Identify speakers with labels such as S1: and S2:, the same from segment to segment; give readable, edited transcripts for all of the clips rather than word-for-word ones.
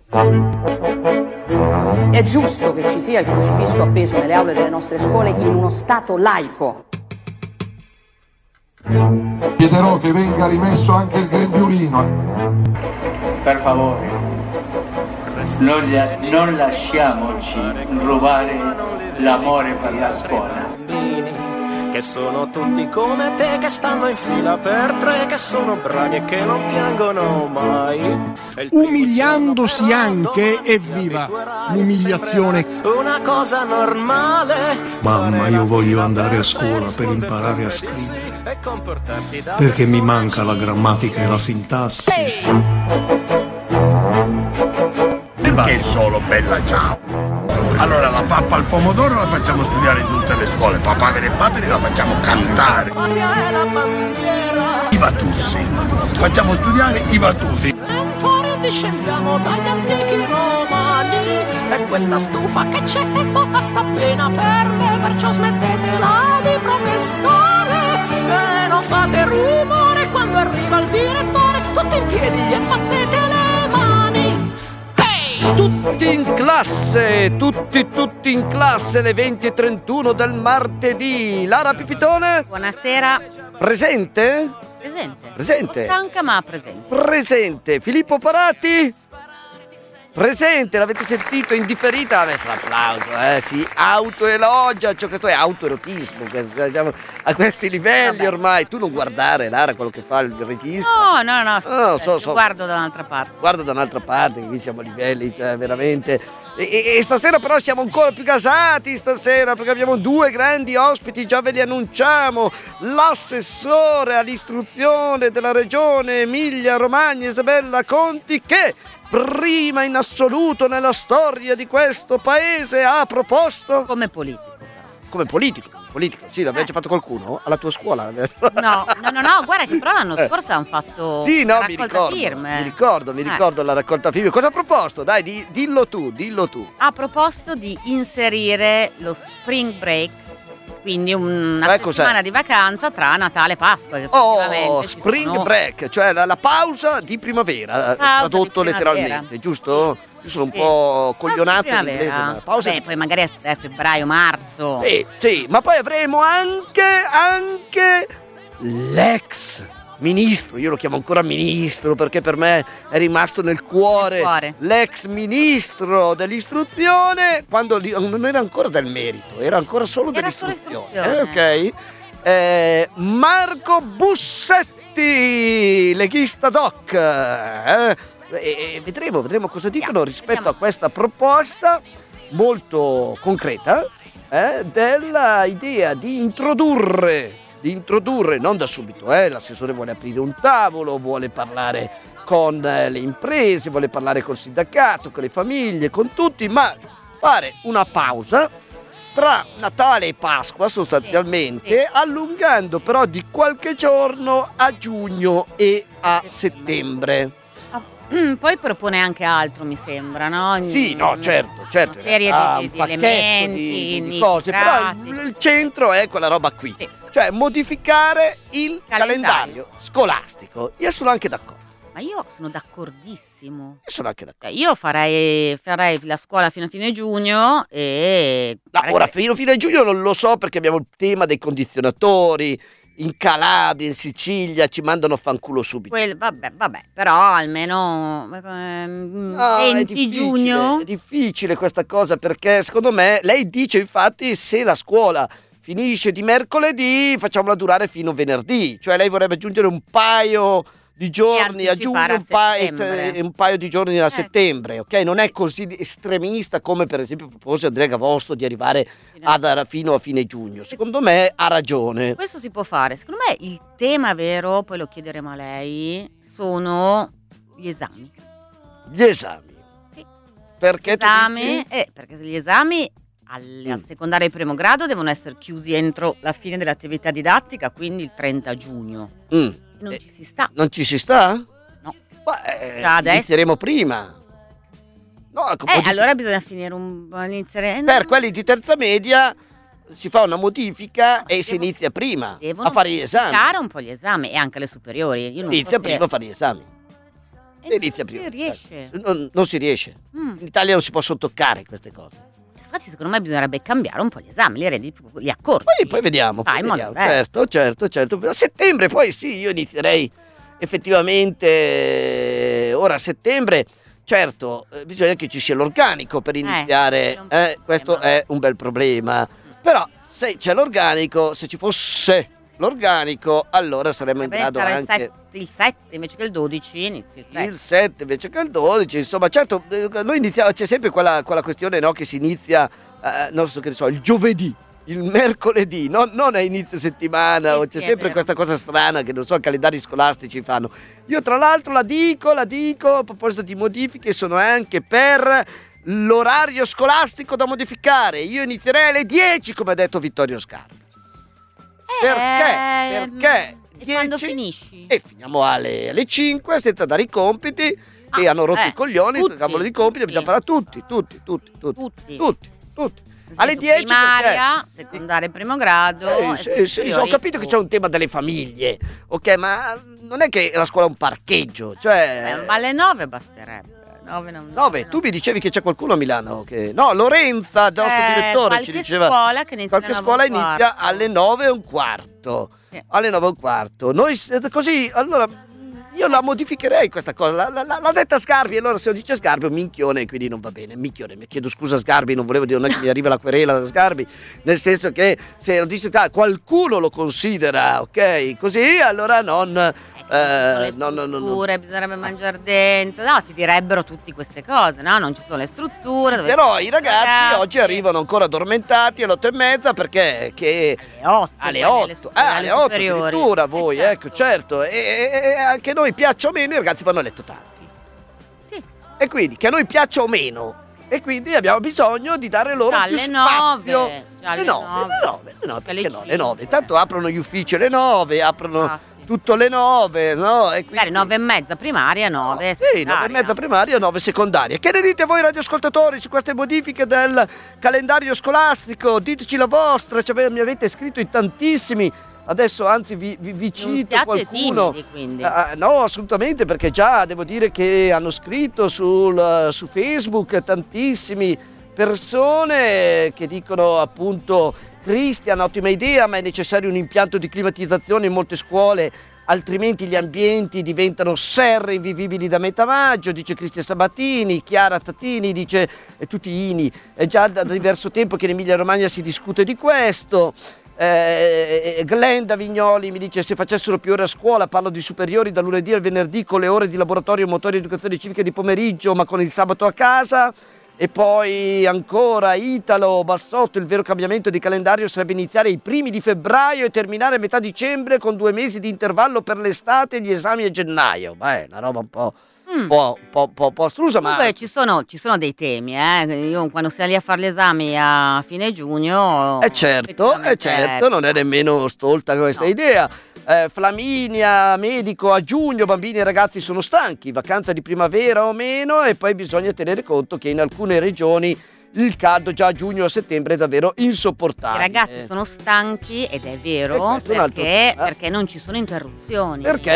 S1: È giusto che ci sia il crocifisso appeso nelle aule delle nostre scuole in uno Stato laico.
S2: Chiederò che venga rimesso anche il grembiulino.
S3: Per favore, non lasciamoci rubare l'amore per la scuola.
S4: Che sono tutti come te, che stanno in fila per tre, che sono bravi e che non piangono mai.
S5: Umiliandosi anche, evviva l'umiliazione.
S4: Una cosa normale.
S6: Mamma, io voglio andare a scuola per imparare a scrivere, perché mi manca la grammatica e la sintassi.
S7: Perché solo bella ciao? Allora la pappa al pomodoro la facciamo studiare in tutte le scuole, papaveri e paperi la facciamo cantare. I Vatussi, facciamo studiare i Vatussi.
S4: Discendiamo dagli antichi romani e questa stufa che c'è è basta appena per me, perciò smettetela di protestare e non fate rumore quando arriva il direttore, tutti in piedi e battete le mani. Hey!
S8: Tutti in classe, tutti in classe, le 20:31 del martedì. Lara Pipitone?
S9: Buonasera.
S8: Presente? Presente.
S9: Stanca ma presente.
S8: Presente. Filippo Parati? Presente, l'avete sentito in differita? Adesso l'applauso, sì, autoelogia, ciò che so è autoerotismo, diciamo, a questi livelli. Vabbè. Ormai, tu non guardare, Lara, quello che fa il regista.
S9: No, guardo da un'altra parte.
S8: Guardo da un'altra parte, che qui siamo a livelli, cioè veramente. E stasera però siamo ancora più gasati stasera, perché abbiamo due grandi ospiti, già ve li annunciamo. L'assessore all'istruzione della regione Emilia Romagna, Isabella Conti, che prima in assoluto nella storia di questo paese ha proposto...
S9: Come politico.
S8: Come politico, sì, l'aveva già fatto qualcuno? Alla tua scuola?
S9: No, guarda che però l'anno scorso hanno fatto
S8: una
S9: raccolta firme.
S8: Mi ricordo la raccolta firme. Cosa ha proposto? Dai, dillo tu.
S9: Ha proposto di inserire lo spring break, quindi una settimana di vacanza tra Natale e Pasqua.
S8: Spring break, cioè la pausa di primavera, tradotto letteralmente, giusto? Io sono un po' coglionazzo in inglese, ma pausa.
S9: Poi magari è febbraio, marzo.
S8: Sì, ma poi avremo anche l'ex ministro, io lo chiamo ancora ministro perché per me è rimasto nel cuore. L'ex ministro dell'istruzione, quando non era ancora del merito, era ancora solo dell'istruzione. Ok. Marco Bussetti, leghista doc. E vedremo cosa dicono rispetto a questa proposta molto concreta della idea di introdurre, non da subito, l'assessore vuole aprire un tavolo, vuole parlare con le imprese, vuole parlare col sindacato, con le famiglie, con tutti, ma fare una pausa tra Natale e Pasqua sostanzialmente, allungando però di qualche giorno a giugno e a settembre.
S9: Poi propone anche altro, mi sembra, no?
S8: Sì, no, certo.
S9: Una serie di elementi,
S8: di cose, però il centro è quella roba qui. Sì. Cioè modificare il calendario scolastico. Io sono anche d'accordo.
S9: Ma io sono d'accordissimo.
S8: Io sono anche d'accordo.
S9: Io farei la scuola fino a fine giugno e...
S8: No, ora fino a fine giugno non lo so, perché abbiamo il tema dei condizionatori. In Calabria, in Sicilia ci mandano a fanculo subito.
S9: Vabbè, però almeno 20 giugno.
S8: È difficile questa cosa, perché secondo me lei dice infatti se la scuola finisce di mercoledì facciamola durare fino a venerdì, cioè lei vorrebbe aggiungere un paio di giorni a giugno, un paio di giorni a settembre, ok? Non è così estremista come per esempio propose Andrea Gavosto di arrivare fino a fine giugno. Secondo me ha ragione.
S9: Questo si può fare. Secondo me il tema vero, poi lo chiederemo a lei, sono gli esami.
S8: Gli esami?
S9: Sì.
S8: Perché
S9: perché gli esami al secondario di primo grado devono essere chiusi entro la fine dell'attività didattica, quindi il 30 giugno. Non ci si sta.
S8: Non ci si sta?
S9: No.
S8: Inizieremo prima. No,
S9: allora bisogna finire iniziare.
S8: Per quelli di terza media si fa una modifica e si inizia prima a fare gli esami.
S9: Devono un po' gli esami e anche le superiori.
S8: Inizia prima a fare gli esami. inizia prima.
S9: Si riesce.
S8: Non si riesce. In Italia non si possono toccare queste cose.
S9: Infatti secondo me bisognerebbe cambiare un po' gli esami, li accorti.
S8: Poi vediamo.
S9: Fai in modo
S8: Certo. A settembre poi sì, io inizierei effettivamente ora a settembre. Certo, bisogna che ci sia l'organico per iniziare. Questo è un bel problema. Però se c'è l'organico, se ci fosse l'organico, allora saremmo in grado anche
S9: il 7 invece che il 12 inizi
S8: il 7 invece che il 12, insomma. Certo, noi iniziamo, c'è sempre quella questione, no, che si inizia non so, che ne so, il giovedì, il mercoledì, non a inizio settimana, o c'è sempre questa cosa strana che non so, i calendari scolastici fanno. Io tra l'altro la dico a proposito di modifiche, sono anche per l'orario scolastico da modificare. Io inizierei alle 10 come ha detto Vittorio Sgarbi. Perché?
S9: E quando finisci?
S8: E finiamo alle 5 senza dare i compiti che hanno rotto i coglioni, sto cavolo di compiti, bisogna fare a tutti. Alle 10
S9: primaria, secondaria, primo grado.
S8: Sì, ho capito che c'è un tema delle famiglie, ok, ma non è che la scuola è un parcheggio, cioè
S9: ma alle 9 basterebbe.
S8: 9, tu mi dicevi che c'è qualcuno a Milano che... No, Lorenza, il nostro direttore, ci diceva qualche scuola inizia alle 9:15. Alle 9:15. Noi così, allora io la modificherei questa cosa. L'ha detta Sgarbi, allora se lo dice Sgarbi è un minchione, quindi non va bene. Minchione, mi chiedo scusa Sgarbi, non volevo dire, non è che mi arriva la querela da Sgarbi, nel senso che se lo dice qualcuno lo considera, ok, così allora non...
S9: bisognerebbe mangiare dentro, no, ti direbbero tutte queste cose, no? Non ci sono le strutture.
S8: Però i ragazzi oggi arrivano ancora addormentati alle 8:30 perché alle 8 addirittura voi, ecco, certo, e anche noi piaccia o meno i ragazzi vanno a letto tardi.
S9: Sì.
S8: E quindi che a noi piaccia o meno. E quindi abbiamo bisogno di dare loro più spazio. Le 9. Intanto aprono gli uffici alle 9, aprono tutto alle 9, no? E quindi...
S9: 9:30 primaria, 9
S8: secondaria. 9:30 primaria, 9 secondaria. Che ne dite voi radioascoltatori su queste modifiche del calendario scolastico? Diteci la vostra, mi avete scritto in tantissimi. Adesso anzi vi cito qualcuno.
S9: Timidi, quindi.
S8: No, assolutamente, perché già devo dire che hanno scritto su Facebook tantissimi persone che dicono appunto: Cristian, ottima idea, ma è necessario un impianto di climatizzazione in molte scuole, altrimenti gli ambienti diventano serre invivibili da metà maggio, dice Cristian Sabatini. Chiara Tatini dice, e tutti Ini, è già da diverso tempo che in Emilia Romagna si discute di questo. Glenda Vignoli mi dice: se facessero più ore a scuola, parlo di superiori, da lunedì al venerdì con le ore di laboratorio motori e educazione civica di pomeriggio, ma con il sabato a casa. E poi ancora Italo Bassotto: il vero cambiamento di calendario sarebbe iniziare i primi di febbraio e terminare a metà dicembre, con 2 mesi di intervallo per l'estate e gli esami a gennaio. Beh, una roba un po' astrusa, ma...
S9: Comunque ci sono dei temi, Io quando sei lì a fare gli esami a fine giugno...
S8: certo, non è nemmeno stolta questa idea. Flaminia, medico: a giugno bambini e ragazzi sono stanchi, vacanza di primavera o meno, e poi bisogna tenere conto che in alcune regioni il caldo già a giugno o a settembre è davvero insopportabile.
S9: I ragazzi sono stanchi, ed è vero, perché non ci sono interruzioni.
S8: Questo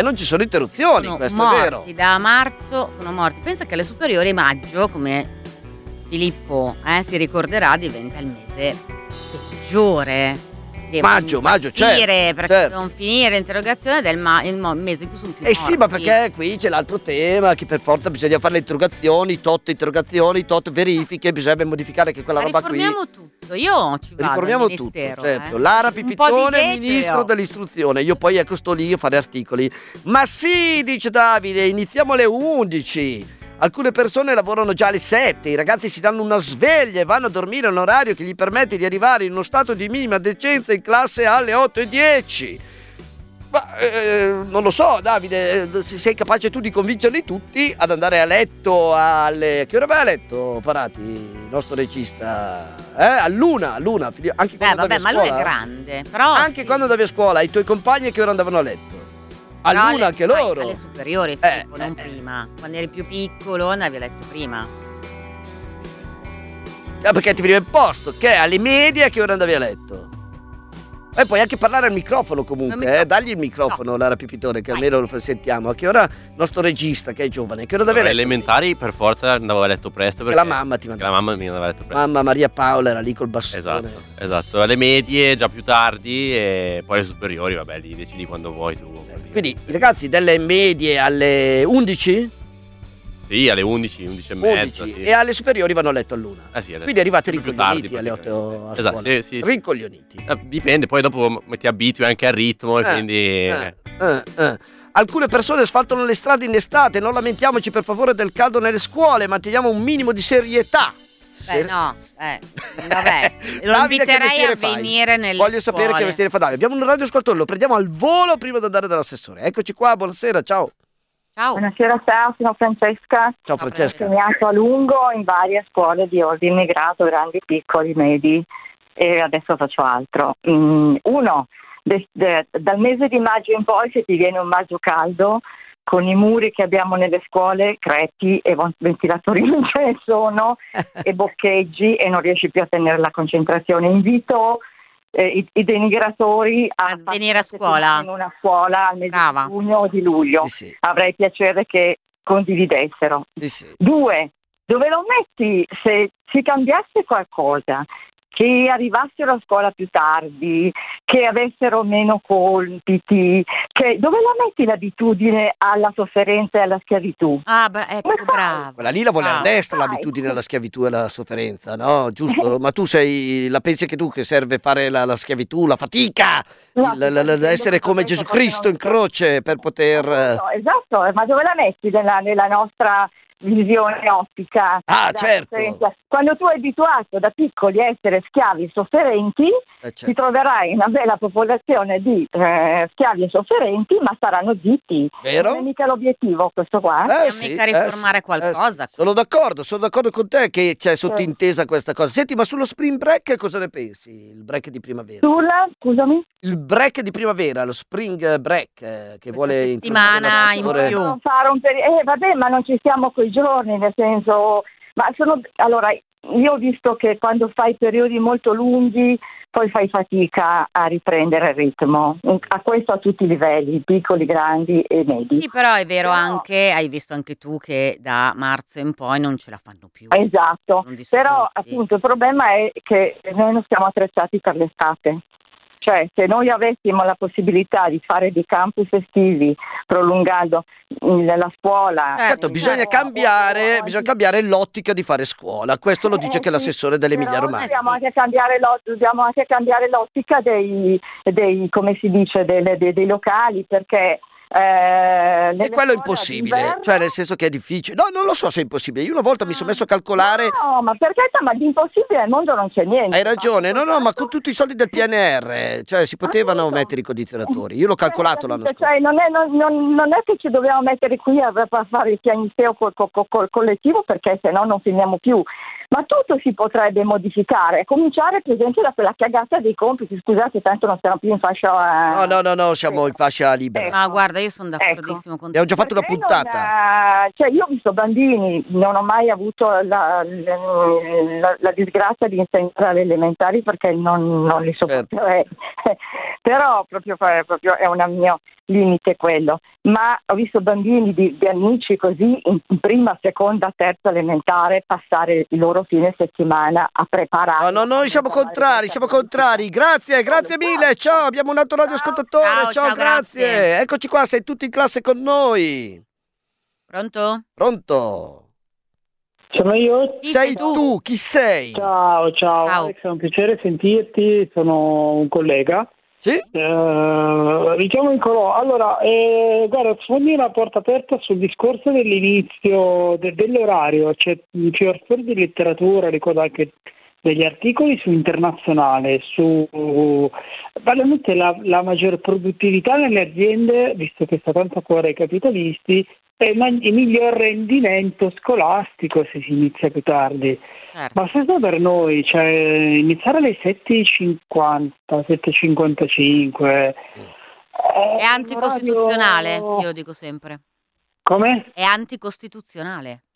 S8: è vero.
S9: Da marzo sono morti. Pensa che alle superiori maggio, come Filippo si ricorderà, diventa il mese peggiore.
S8: Maggio,
S9: perché non finire l'interrogazione del mese in cui sono più morti.
S8: Sì, ma perché qui c'è l'altro tema, che per forza bisogna fare le interrogazioni, tot verifiche, bisognerebbe modificare anche quella roba qui.
S9: Riformiamo tutto, io ci vado al ministero,
S8: certo. Lara Pipittone, ministro dell'istruzione, io poi sto lì a fare articoli. Ma sì, dice Davide, iniziamo alle 11. Alcune persone lavorano già alle 7, i ragazzi si danno una sveglia e vanno a dormire a un orario che gli permette di arrivare in uno stato di minima decenza in classe alle 8:10. Ma non lo so, Davide, se sei capace tu di convincerli tutti ad andare a letto alle... Che ora vai a letto, Parati, il nostro regista? All'una, anche quando andavi a scuola.
S9: Ma lui è grande, però...
S8: Anche quando andavi a scuola, i tuoi compagni a che ora andavano a letto? All'una anche loro.
S9: Alle superiori, Filippo, non prima. Quando eri più piccolo andavi a letto prima.
S8: Perché ti veniva imposto, che alle medie a che ora andavi a letto? E puoi anche parlare al microfono comunque, dagli il microfono, Lara Pipitone, che almeno lo sentiamo. A che ora il nostro regista, che è giovane, a che ora deve letto?
S10: Elementari per forza andavo a letto presto perché
S8: la mamma ti mandava.
S10: La mamma mi andava a letto presto.
S8: Mamma Maria Paola era lì col bastone.
S10: Esatto. Alle medie già più tardi e poi alle superiori, vabbè, lì decidi quando vuoi tu.
S8: Quindi i ragazzi delle medie alle 11?
S10: Sì, alle 11, 11 e mezza. Sì.
S8: E alle superiori vanno a letto all'una.
S10: Sì,
S8: quindi arrivate
S10: rincoglioniti
S8: alle 8 a
S10: esatto,
S8: scuola.
S10: sì.
S8: Rincoglioniti.
S10: Dipende, poi dopo ti abitui anche al ritmo e quindi...
S8: Alcune persone asfaltano le strade in estate, non lamentiamoci per favore del caldo nelle scuole, manteniamo un minimo di serietà.
S9: Vabbè, lo inviterei a venire nelle
S8: Voglio sapere che mestiere fa Davide. Abbiamo un radioascoltatore, lo prendiamo al volo prima di andare dall'assessore. Eccoci qua, buonasera, ciao.
S11: Ciao. Buonasera a te, sono Francesca.
S8: Ciao Francesca.
S11: Ho insegnato a lungo in varie scuole di ordine grado, grandi, piccoli, medi, e adesso faccio altro. Uno, dal mese di maggio in poi, se ti viene un maggio caldo, con i muri che abbiamo nelle scuole, crepi e ventilatori non ce ne sono, e boccheggi e non riesci più a tenere la concentrazione. Invito i denigratori a
S9: venire a scuola
S11: in una scuola al mese di giugno o di luglio.
S8: Sì.
S11: Avrei piacere che condividessero.
S8: Sì.
S11: 2, dove lo metti se si cambiasse qualcosa, che arrivassero a scuola più tardi, che avessero meno compiti, dove la metti l'abitudine alla sofferenza e alla schiavitù?
S9: Bravo.
S8: Quella lì la vuole a destra, l'abitudine alla schiavitù e alla sofferenza, no? Giusto? Ma tu la pensi che tu che serve fare la schiavitù, la fatica, essere come Gesù Cristo in croce per poter...
S11: Esatto, ma dove la metti nella nostra visione ottica?
S8: Certo.
S11: Quando tu hai abituato da piccoli a essere schiavi sofferenti,
S8: certo,
S11: ti troverai una bella popolazione di schiavi e sofferenti, ma saranno zitti.
S8: Vero?
S11: Non è mica l'obiettivo questo qua.
S9: Mica riformare qualcosa.
S8: Sono d'accordo con te che c'è sottintesa questa cosa. Senti, ma sullo spring break cosa ne pensi? Il break di primavera.
S11: Scusami?
S8: Il break di primavera, lo spring break che vuole
S9: settimana in più.
S11: Vabbè, ma non ci siamo coi giorni, nel senso, allora io ho visto che quando fai periodi molto lunghi poi fai fatica a riprendere il ritmo, a questo a tutti i livelli, piccoli, grandi e medi.
S9: Sì, però è vero anche, hai visto anche tu che da marzo in poi non ce la fanno più.
S11: Esatto, però appunto il problema è che noi non siamo attrezzati per l'estate. Cioè, se noi avessimo la possibilità di fare dei campus estivi prolungando la scuola...
S8: Certo, bisogna cambiare l'ottica di fare scuola. Questo lo dice che l'assessore dell'Emilia Romagna.
S11: Dobbiamo anche cambiare l'ottica dei come si dice, dei locali, perché...
S8: e quello è impossibile, cioè nel senso che è difficile. No, non lo so se è impossibile. Io una volta mi sono messo a calcolare.
S11: No, ma perché? Ma di impossibile nel mondo non c'è niente.
S8: Hai ragione, no, ma con tutti i soldi del PNR, cioè si potevano mettere i condizionatori. Io l'ho calcolato l'anno scorso.
S11: Cioè, non è che ci dobbiamo mettere qui a fare il pianisteo col collettivo, perché se no non finiamo più. Ma tutto si potrebbe modificare, a cominciare per esempio da quella cagata dei compiti. Scusate, tanto non stiamo più in fascia...
S8: No, siamo in fascia libera.
S9: Ma guarda, io sono d'accordissimo con te.
S8: Abbiamo già fatto una puntata.
S11: Cioè, io ho visto bambini, non ho mai avuto la disgrazia di insegnare alle elementari perché non li sopporterei. Certo. Però proprio è un mio limite quello. Ma ho visto bambini di amici così in prima, seconda, terza elementare passare il loro fine settimana a preparare.
S8: No, noi siamo contrari. Grazie mille. Ciao, abbiamo un altro radioascoltatore. Ciao, grazie. Eccoci qua, sei tutti in classe con noi.
S9: Pronto?
S12: Sono io?
S8: Sei tu, chi sei?
S12: Ciao. Alex, è un piacere sentirti, sono un collega.
S8: Sì?
S12: Richiamo in colò. Allora, guarda, sfondi una porta aperta sul discorso dell'inizio dell'orario. C'è un professore di letteratura, ricordo anche degli articoli su Internazionale, su veramente la maggior produttività nelle aziende, visto che sta tanto a cuore ai capitalisti, e il miglior rendimento scolastico se si inizia più tardi.
S9: Certo.
S12: Ma stesso per noi, cioè iniziare alle 7.50, 7.55
S9: è anticostituzionale, io lo dico sempre.
S12: Come?
S9: È anticostituzionale.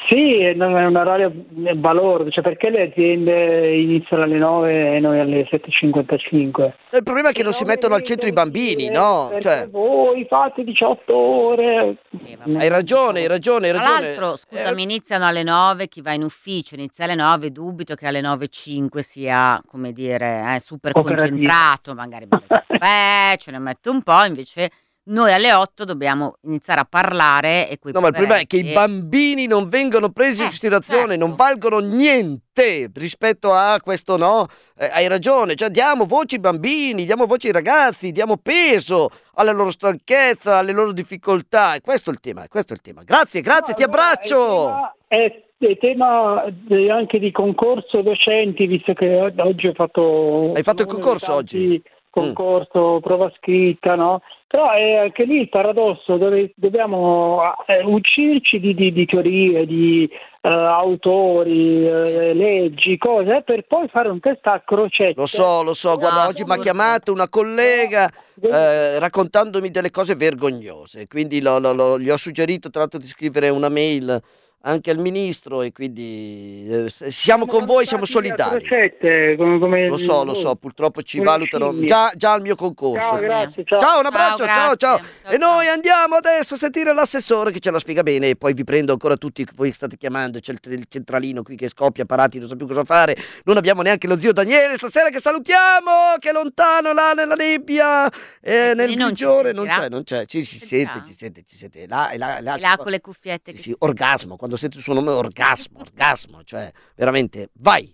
S12: Sì, è un orario balordo, cioè perché le aziende iniziano alle 9 e noi alle 7:55?
S8: Il problema è che non si mettono al centro i bambini, no? Cioè,
S12: voi fate 18 ore.
S8: hai ragione.
S9: Tra l'altro, scusami, iniziano alle 9, chi va in ufficio inizia alle 9, dubito che alle 9:05 sia, come dire, super
S12: Operativo.
S9: concentrato, magari beve il caffè, ce ne mette un po', invece noi alle 8 dobbiamo iniziare a parlare e quei
S8: No, ma il problema è che i
S9: poveretti-
S8: bambini non vengono presi in considerazione,
S9: certo.
S8: non valgono niente rispetto a questo, no? Hai ragione, cioè diamo voce ai bambini, diamo voce ai ragazzi, diamo peso alla loro stanchezza, alle loro difficoltà. E questo è il tema, Grazie, ti abbraccio!
S12: È tema anche di concorso docenti, visto che oggi ho fatto...
S8: Hai fatto il concorso oggi?
S12: Concorso, prova scritta, no? Però è anche lì il paradosso, dove dobbiamo ucciderci di teorie, di autori, leggi, cose, per poi fare un test a crocette.
S8: Lo so, guarda, oggi mi ha chiamato una collega raccontandomi delle cose vergognose, quindi gli ho suggerito tra l'altro di scrivere una mail anche al ministro e quindi siamo con voi, siamo solidari.
S12: Crocette, come
S8: Lo so, purtroppo ci
S12: come
S8: valutano
S12: scimmie.
S8: già al mio concorso.
S12: Ciao, grazie, ciao.
S8: Ciao, un abbraccio,
S9: Ciao,
S8: ciao.
S9: grazie.
S8: E noi andiamo adesso a sentire l'assessore che ce la spiega bene e poi vi prendo ancora tutti voi che state chiamando, c'è il centralino qui che scoppia, parati, non so più cosa fare. Non abbiamo neanche lo zio Daniele stasera che salutiamo, che è lontano là nella nebbia, nel
S9: non ci
S8: grigiore,
S9: sentirà?
S8: non c'è, ci si sente.
S9: Là con le cuffiette.
S8: Sì, orgasmo, quando senti il suo nome orgasmo, cioè veramente, vai!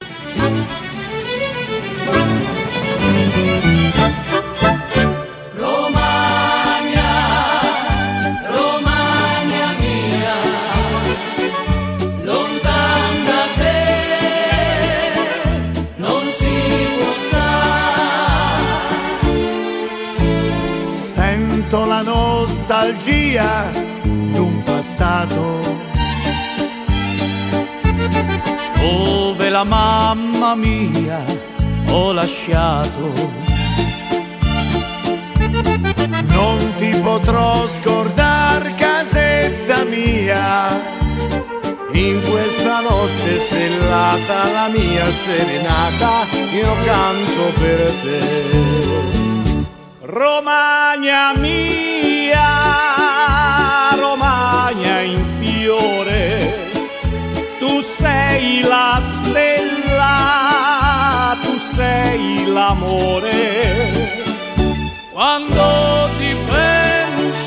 S4: Romagna mia, lontan da te non si può stare.
S7: Sento la nostalgia d'un passato
S13: dove la mamma mia ho lasciato.
S7: Non ti potrò scordar, casetta mia, in questa notte stellata, la mia serenata, io canto per te.
S13: Romagna mia, Romagna in fiore, tu sei la stella, tu sei l'amore. Quando ti penso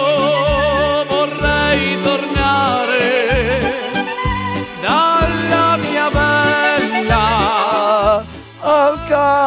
S13: vorrei tornare dalla mia bella
S8: al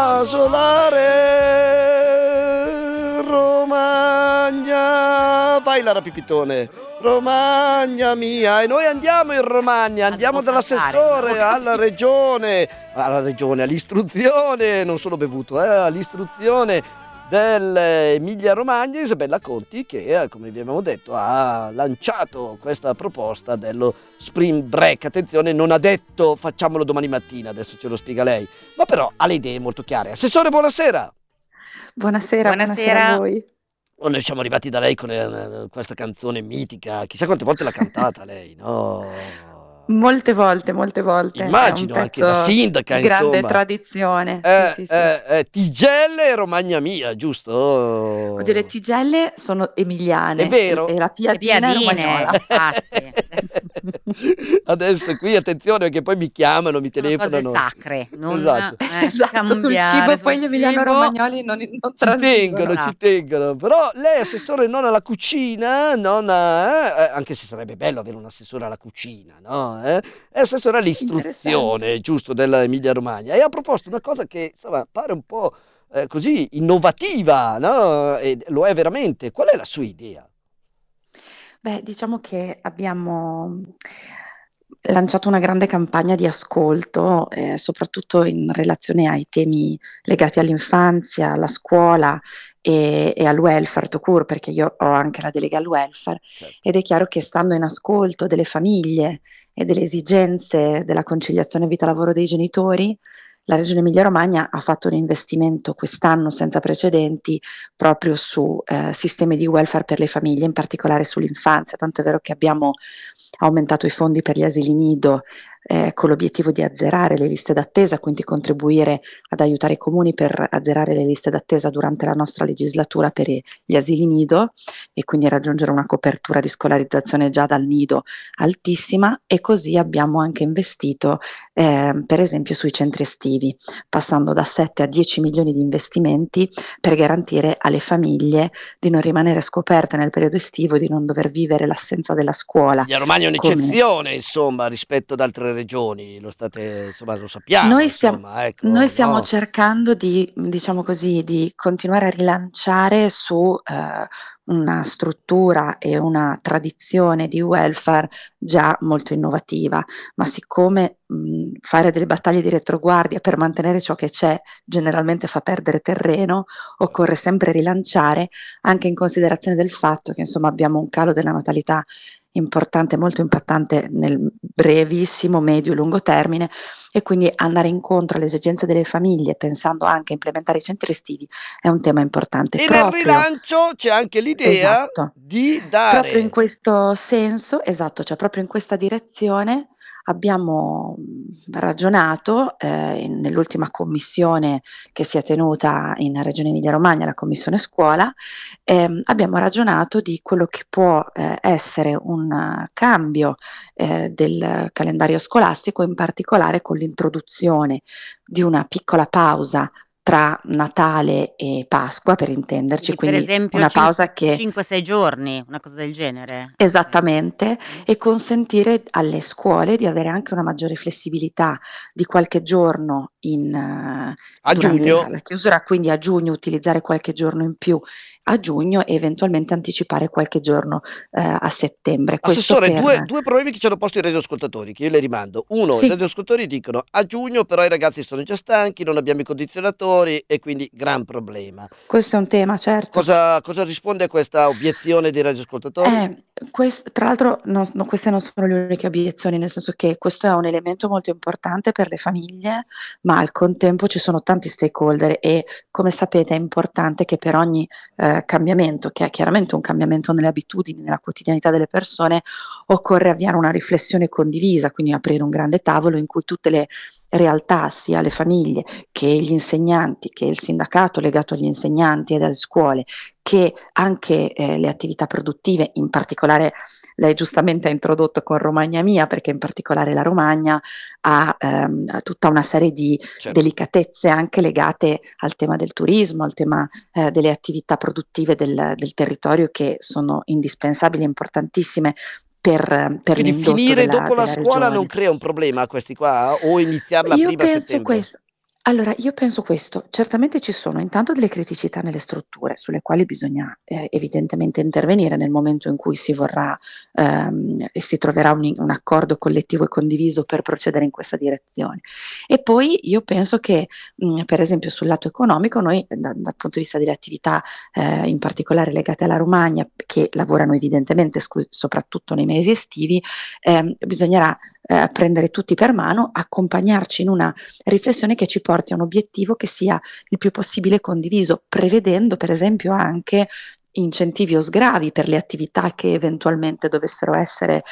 S8: casolare Romagna. Vai Lara Pipitone. Romagna mia, e noi andiamo in Romagna, andiamo dall'assessore alla regione, all'istruzione, non sono bevuto, all'istruzione dell'Emilia Romagna, Isabella Conti, che come vi abbiamo detto ha lanciato questa proposta dello spring break. Attenzione, non ha detto facciamolo domani mattina, adesso ce lo spiega lei, ma però ha le idee molto chiare. Assessore, buonasera.
S14: Buonasera a voi.
S8: Noi siamo arrivati da lei con questa canzone mitica, chissà quante volte l'ha cantata lei, no?
S14: Molte volte.
S8: Immagino, anche da sindaca,
S14: di grande
S8: insomma.
S14: tradizione. Sì.
S8: Tigelle e Romagna mia, giusto?
S14: Oddio, le tigelle sono emiliane.
S8: È vero.
S14: E la piadina è romagnola.
S8: Adesso qui attenzione perché poi mi chiamano, mi telefonano.
S9: Cose sacre, non
S14: Esatto, sul cibo poi gli emiliano-romagnoli non
S8: ci tengono. Però lei è assessore non alla cucina, anche se sarebbe bello avere un assessore alla cucina, no? È assessore all'istruzione, giusto, dell'Emilia Romagna, e ha proposto una cosa che insomma pare un po' così innovativa, no? E lo è veramente. Qual è la sua idea?
S14: Beh, diciamo che abbiamo lanciato una grande campagna di ascolto, soprattutto in relazione ai temi legati all'infanzia, alla scuola e al welfare tout court, perché io ho anche la delega al welfare, ed è chiaro che stando in ascolto delle famiglie e delle esigenze della conciliazione vita-lavoro dei genitori, la Regione Emilia-Romagna ha fatto un investimento quest'anno senza precedenti proprio su sistemi di welfare per le famiglie, in particolare sull'infanzia, tanto è vero che abbiamo aumentato i fondi per gli asili nido con l'obiettivo di azzerare le liste d'attesa, quindi contribuire ad aiutare i comuni per azzerare le liste d'attesa durante la nostra legislatura per gli asili nido e quindi raggiungere una copertura di scolarizzazione già dal nido altissima, e così abbiamo anche investito per esempio sui centri estivi, passando da 7 a 10 milioni di investimenti per garantire alle famiglie di non rimanere scoperte nel periodo estivo e di non dover vivere l'assenza della scuola.
S8: La Romagna è un'eccezione, insomma, rispetto ad altre regioni, lo sappiamo.
S14: Noi stiamo,
S8: insomma, ecco,
S14: noi stiamo
S8: no?
S14: cercando di, diciamo così, di continuare a rilanciare su una struttura e una tradizione di welfare già molto innovativa, ma siccome fare delle battaglie di retroguardia per mantenere ciò che c'è generalmente fa perdere terreno, occorre sempre rilanciare, anche in considerazione del fatto che insomma abbiamo un calo della natalità importante, molto impattante nel brevissimo, medio e lungo termine, e quindi andare incontro alle esigenze delle famiglie pensando anche a implementare i centri estivi è un tema importante.
S8: E nel rilancio c'è anche l'idea di dare
S14: proprio in questo senso, esatto, cioè proprio in questa direzione abbiamo ragionato nell'ultima commissione che si è tenuta in Regione Emilia-Romagna, la commissione scuola, abbiamo ragionato di quello che può essere un cambio del calendario scolastico, in particolare con l'introduzione di una piccola pausa tra Natale e Pasqua, per intenderci, quindi
S9: per esempio
S14: una pausa che
S9: 5-6 giorni, una cosa del genere.
S14: esattamente, e consentire alle scuole di avere anche una maggiore flessibilità di qualche giorno
S8: a giugno,
S14: la chiusura, quindi a giugno utilizzare qualche giorno in più a giugno e eventualmente anticipare qualche giorno a settembre.
S8: Assessore, due problemi che ci hanno posto i radioascoltatori, che io le rimando. Uno,
S14: Sì.
S8: i radioascoltatori dicono a giugno però i ragazzi sono già stanchi, non abbiamo i condizionatori e quindi gran problema.
S14: Questo è un tema, certo.
S8: Cosa risponde a questa obiezione dei radioascoltatori?
S14: Tra l'altro queste non sono le uniche obiezioni, nel senso che questo è un elemento molto importante per le famiglie, ma al contempo ci sono tanti stakeholder e, come sapete, è importante che per ogni cambiamento, che è chiaramente un cambiamento nelle abitudini, nella quotidianità delle persone, occorre avviare una riflessione condivisa, quindi aprire un grande tavolo in cui tutte le realtà, sia le famiglie che gli insegnanti, che il sindacato legato agli insegnanti e alle scuole, che anche le attività produttive, in particolare lei giustamente ha introdotto con Romagna Mia, perché in particolare la Romagna ha tutta una serie di delicatezze anche legate al tema del turismo, al tema delle attività produttive del territorio, che sono indispensabili e importantissime per
S8: Quindi
S14: l'indotto
S8: finire
S14: della
S8: dopo la scuola
S14: regione.
S8: non crea un problema a questi qua? O iniziarla prima a settembre?
S14: Allora, io penso questo, certamente ci sono intanto delle criticità nelle strutture sulle quali bisogna evidentemente intervenire nel momento in cui si vorrà e si troverà un accordo collettivo e condiviso per procedere in questa direzione. E poi io penso che per esempio sul lato economico noi dal punto di vista delle attività in particolare legate alla Romagna, che lavorano evidentemente soprattutto nei mesi estivi, bisognerà prendere tutti per mano, accompagnarci in una riflessione che ci porti a un obiettivo che sia il più possibile condiviso, prevedendo per esempio anche incentivi o sgravi per le attività che eventualmente dovessero essere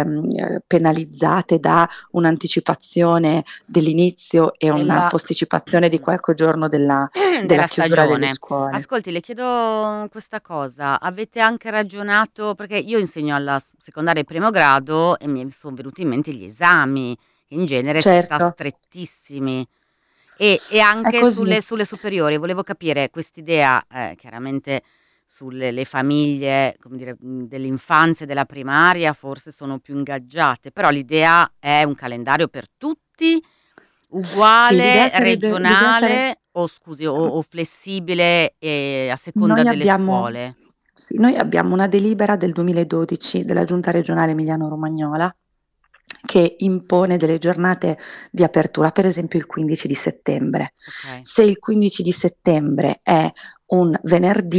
S14: penalizzate da un'anticipazione dell'inizio e una posticipazione di qualche giorno della chiusura
S9: stagione.
S14: delle scuole.
S9: Ascolti, le chiedo questa cosa, avete anche ragionato, perché io insegno alla secondaria e primo grado e mi sono venuti in mente gli esami, in genere si sta strettissimi, e anche sulle superiori. Volevo capire quest'idea, chiaramente sulle famiglie, come dire, dell'infanzia e della primaria forse sono più ingaggiate, però l'idea è un calendario per tutti, uguale, regionale o flessibile a seconda delle scuole?
S14: Sì, noi abbiamo una delibera del 2012 della Giunta regionale Emiliano-Romagnola che impone delle giornate di apertura, per esempio il 15 di settembre. Se il 15 di settembre è un venerdì,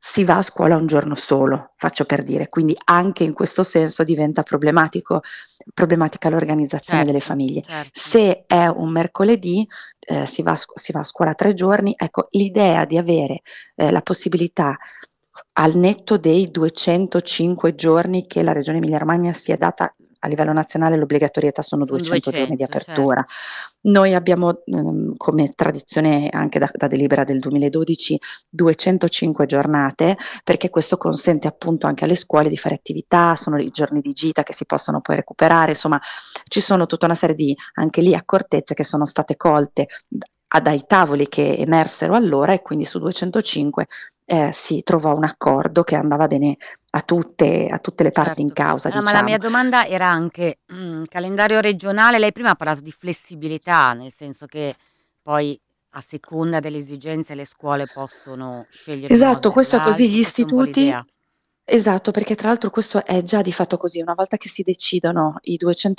S14: si va a scuola un giorno solo, faccio per dire, quindi anche in questo senso diventa problematica l'organizzazione delle famiglie. Se è un mercoledì si va a scuola 3 giorni, ecco, l'idea di avere la possibilità al netto dei 205 giorni che la Regione Emilia-Romagna si è data a livello nazionale, l'obbligatorietà sono 200 giorni di apertura. Noi abbiamo come tradizione anche da delibera del 2012 205 giornate, perché questo consente appunto anche alle scuole di fare attività, sono i giorni di gita che si possono poi recuperare, insomma ci sono tutta una serie di anche lì accortezze che sono state colte dai tavoli che emersero allora, e quindi su 205 si trovò un accordo che andava bene a tutte le parti in causa.
S9: Ma la mia domanda era anche calendario regionale. Lei prima ha parlato di flessibilità, nel senso che poi a seconda delle esigenze le scuole possono scegliere.
S14: Esatto, questo è così, gli istituti. Esatto, perché tra l'altro questo è già di fatto così, una volta che si decidono le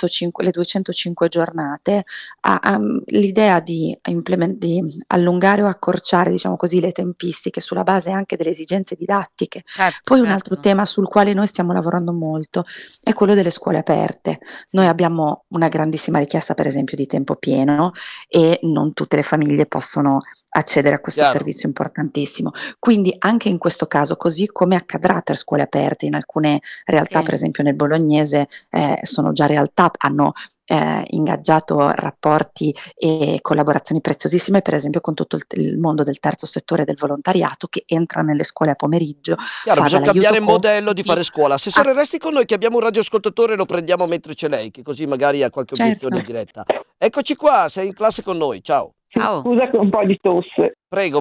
S14: 205 giornate, l'idea di allungare o accorciare, diciamo così, le tempistiche sulla base anche delle esigenze didattiche. Poi un altro tema sul quale noi stiamo lavorando molto è quello delle scuole aperte. Noi abbiamo una grandissima richiesta, per esempio, di tempo pieno, e non tutte le famiglie possono accedere a questo servizio importantissimo. Quindi anche in questo caso, così come accadrà per scuole aperte, in alcune realtà, per esempio nel Bolognese, sono già realtà, hanno ingaggiato rapporti e collaborazioni preziosissime, per esempio con tutto il mondo del terzo settore del volontariato, che entra nelle scuole a pomeriggio.
S8: Chiaro, bisogna cambiare il modello di fare scuola. Assessore, resti con noi che abbiamo un radioascoltatore e lo prendiamo mentre c'è lei, che così magari ha qualche obiezione in diretta. Eccoci qua, sei in classe con noi, ciao.
S15: Scusa che ho un po' di tosse.
S8: Prego.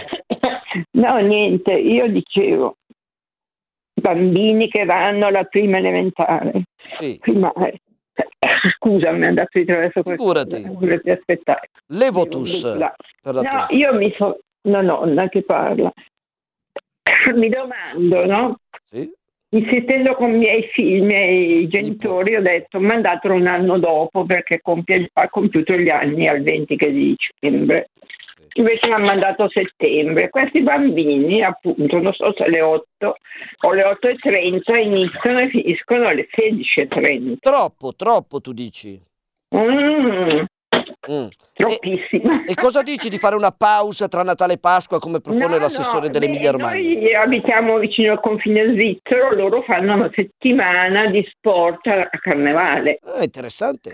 S15: No, niente, io dicevo, bambini che vanno alla prima elementare. Primaria. Scusa, mi è andato di traverso questo.
S8: Figurati.
S15: Aspettare.
S8: Levotus.
S15: No, io nonna che parla. Mi domando, no?
S8: Sì.
S15: Insistendo con i miei genitori, ho detto mandatelo un anno dopo, perché ha compiuto gli anni al 20 di dicembre. Invece mi hanno mandato a settembre. Questi bambini, appunto, non so se alle 8 o alle 8:30 iniziano e finiscono alle 16:30.
S8: Troppo, tu dici?
S15: Troppissima.
S8: E cosa dici di fare una pausa tra Natale e Pasqua, come propone l'assessore dell'Emilia Romagna?
S15: Noi abitiamo vicino al confine svizzero, loro fanno una settimana di sport a Carnevale.
S8: Interessante.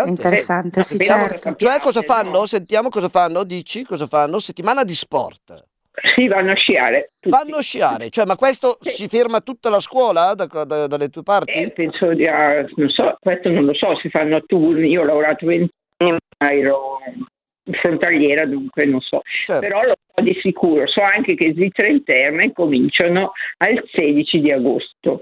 S14: Sì, certo.
S8: Cioè cosa fanno? Sentiamo cosa fanno, dici cosa fanno? Settimana di sport.
S15: Sì, vanno a sciare. Tutti.
S8: Vanno a sciare, cioè, ma questo si ferma tutta la scuola dalle tue parti?
S15: Penso non so, questo non lo so, si fanno a turni. Io ho lavorato 20 anni, ma ero frontaliera, dunque non so. Però lo so di sicuro, so anche che Svizzera Interna incominciano al 16 di agosto.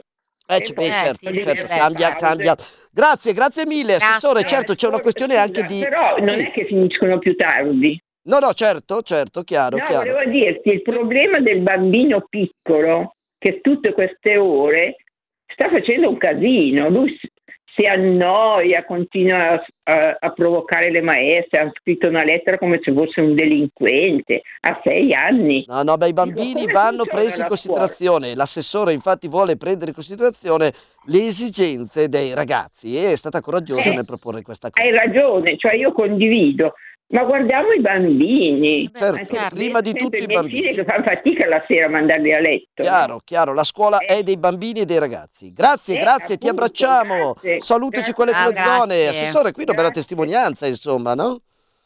S8: Certo, cambia. Grazie mille, assessore. Certo, c'è una questione anche di...
S15: Però non è che finiscono più tardi.
S8: No, certo, chiaro.
S15: Volevo dirti, il problema del bambino piccolo, che tutte queste ore sta facendo un casino, lui si annoia, continua a provocare le maestre, ha scritto una lettera come se fosse un delinquente, a 6 anni.
S8: I bambini vanno presi in considerazione, l'assessore infatti vuole prendere in considerazione le esigenze dei ragazzi e è stata coraggiosa nel proporre questa cosa.
S15: Hai ragione, cioè io condivido. Ma guardiamo i bambini.
S8: Certo, prima di tutto i bambini.
S15: Figli che fanno fatica la sera a mandarli a letto.
S8: Chiaro, la scuola è dei bambini e dei ragazzi. Grazie,
S15: appunto,
S8: ti abbracciamo.
S15: Grazie.
S8: Salutaci quelle tue zone. Assessore, qui una bella testimonianza, insomma, no?